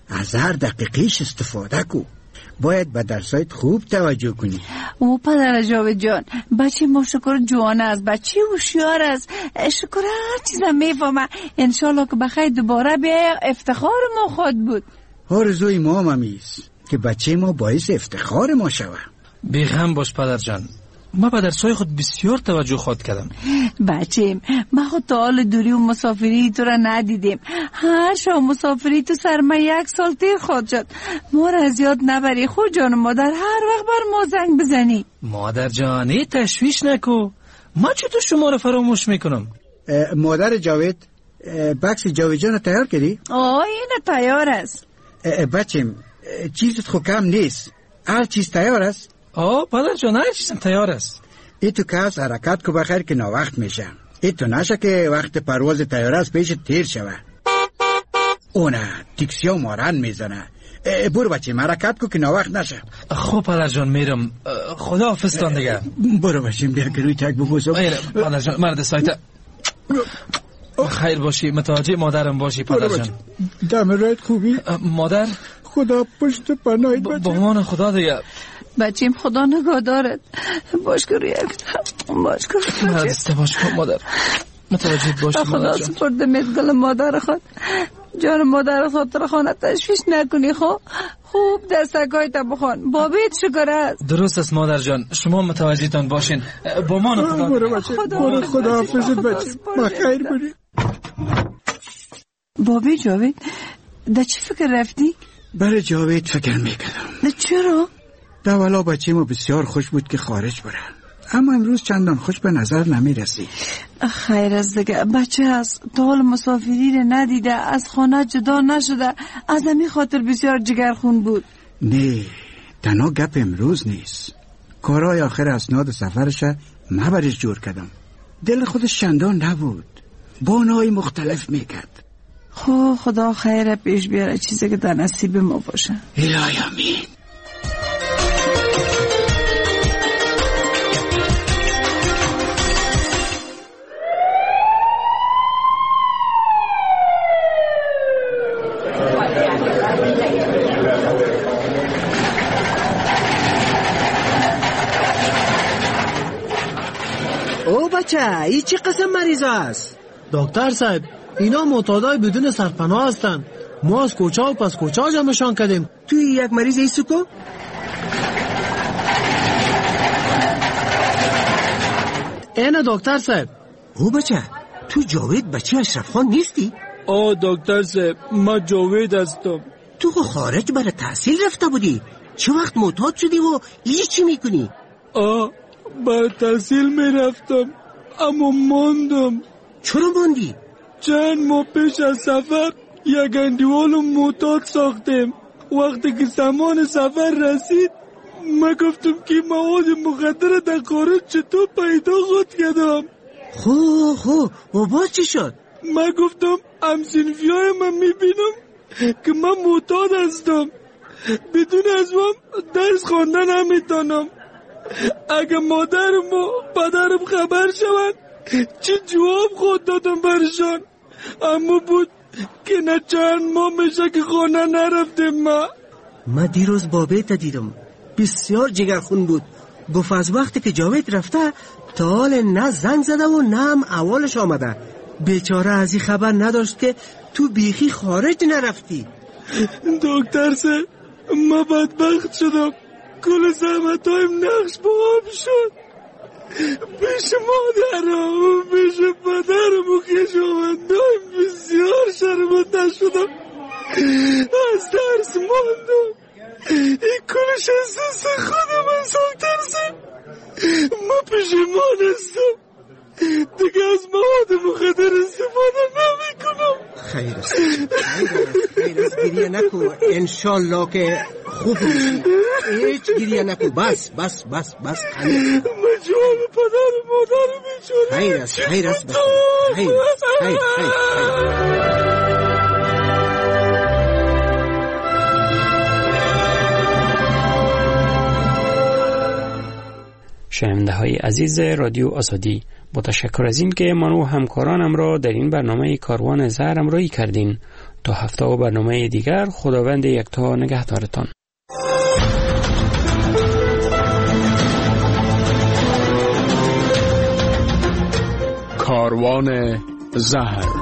از هر دقیقیش استفاده کو. باید به درسایت خوب توجه کنی. او پدر جاوید جان، بچه ما شکر جوان است، بچه هوشیار است، شکر هر چیزم میفهمه. انشالله که بخیر دوباره بیا، افتخار ما خود بود. آرزوی ما هم همیست که بچه ما باعث افتخار ما شود. بیغم باش پدر جان، ما به درسای خود بسیار توجه خود کردم. بچه ما خود تا حال دوری و مسافری تو را ندیدیم. هر شب مسافری تو سر ما 1 سال تیر خود شد. ما را از یاد نبری. خود جان مادر هر وقت بر ما زنگ بزنی. مادر جان تشویش نکو، ما چطور شما را فراموش میکنم. مادر جاوید، بکس جاوید جان تیار کردی؟ این تیار است. بچه چیزت خو کم نیست، هر چیز تیار است؟ پدر جان هر چیز تیار است. ای تو کس حرکت کو بخیر که ناوقت میشه. ای تو نشه که وقت پرواز تیار است پیش تیر شوه. اونه تیکسی و مارن میزنه. برو بچه حرکت کو که ناوقت نشه. خب پدر جان میرم، خدا حافظ تان دیگه. برو بچه بیا که روی تک بگوزم. پدر جان مرد سایت خیر باشی، متوجه مادرم باشی پدر جان. دم رایت خوبی؟ مادر خدا پشت پناهید بچه. با امان خدا دیگه. بچیم خدا نگاه دارد. باش که روی باش که مرد باش کن مادر، متوجه باشی مادر خدا جان. سپردمت گل مادر خود. جان مادر خاطر خانه تشویش نکنی. خوب دستکای تا بخون. بابیت شکر است. درست است مادر جان، شما متوجه تان باشین. با امان خدا. برو بچه، برو خدا حافظت بچه. بخیر بری. بابی جاوید در چی فکر رفتی؟ برای جاوید فکر میکردم. چرا؟ دولا بچه ما بسیار خوش بود که خارج بره، اما امروز چندان خوش به نظر نمیرسی. خیر از دیگه، بچه هست تا حال مسافری رو ندیده، از خانه جدا نشده، از همین خاطر بسیار جگرخون بود. نه تنها گپ امروز نیست، کارهای آخر اسناد سفرش ما برش جور کردم. دل خودش چندان نبود، بانای مختلف میکرد. خدا خیر پیش بیاره، چیزی که در نصیب ما باشه. الهی آمین. او بچه این چه قسم مریض است؟ دکتر صاحب اینا معتادای بدون سرپناه هستند. ما از کوچه و پس کوچه جمعشان کردیم. توی یک مریض ایسو کو؟ اینه دکتر صاحب. او بچه تو جاوید بچه اشرف خان نیستی؟ دکتر صاحب ما جاوید هستم. تو خارج برای تحصیل رفته بودی، چه وقت معتاد شدی و اینجا چی میکنی؟ برای تحصیل میرفتم اما ماندم. چرا ماندی؟ چند ماه پیش از سفر یک اندیوال معتاد ساختیم. وقتی که زمان سفر رسید من گفتم که مواد مخدر در خارج چطور پیدا خود کردم. و باز چی شد؟ من گفتم همسنفی های من میبینم که من معتاد هستم، بدون از من درس خواندن نمیتونم. اگه مادرم و پدرم خبر شوند چه جواب خود دادم برشان. اما بود که نه چند ماه میشه که خانه نرفتیم. من دیروز بابیت دیدم، بسیار جگرخون بود. گفت از وقتی که جاوید رفته تا حال نه زنگ زده و نه هم اولش آمده. بیچاره از این خبر نداشت که تو بیخی خارج نرفتی. دکتر سه من بدبخت شدم، کل زحمت هایم نقش با هم شد. پیش مادرم و پیش پدرم و خویشاوندایم بسیار شرمنده شدم. از درس ماندم. این کلش احساس خودم از هم ترسم. من پشیمان هستم، دیگه از مواد مخدر استفاده نمی کنم. خیر است گریه نکو، انشالله که خوب میشی. هیچ گریه نکو، بس من جواب پدر و مادر میچونم. خیر است خیر. شنونده های عزیز رادیو آزادی، با تشکر از این که من و همکارانم را در این برنامه کاروان زهر همراهی کردین. تا هفته و برنامه دیگر، خداوند یکتا نگهدارتان. کاروان زهر.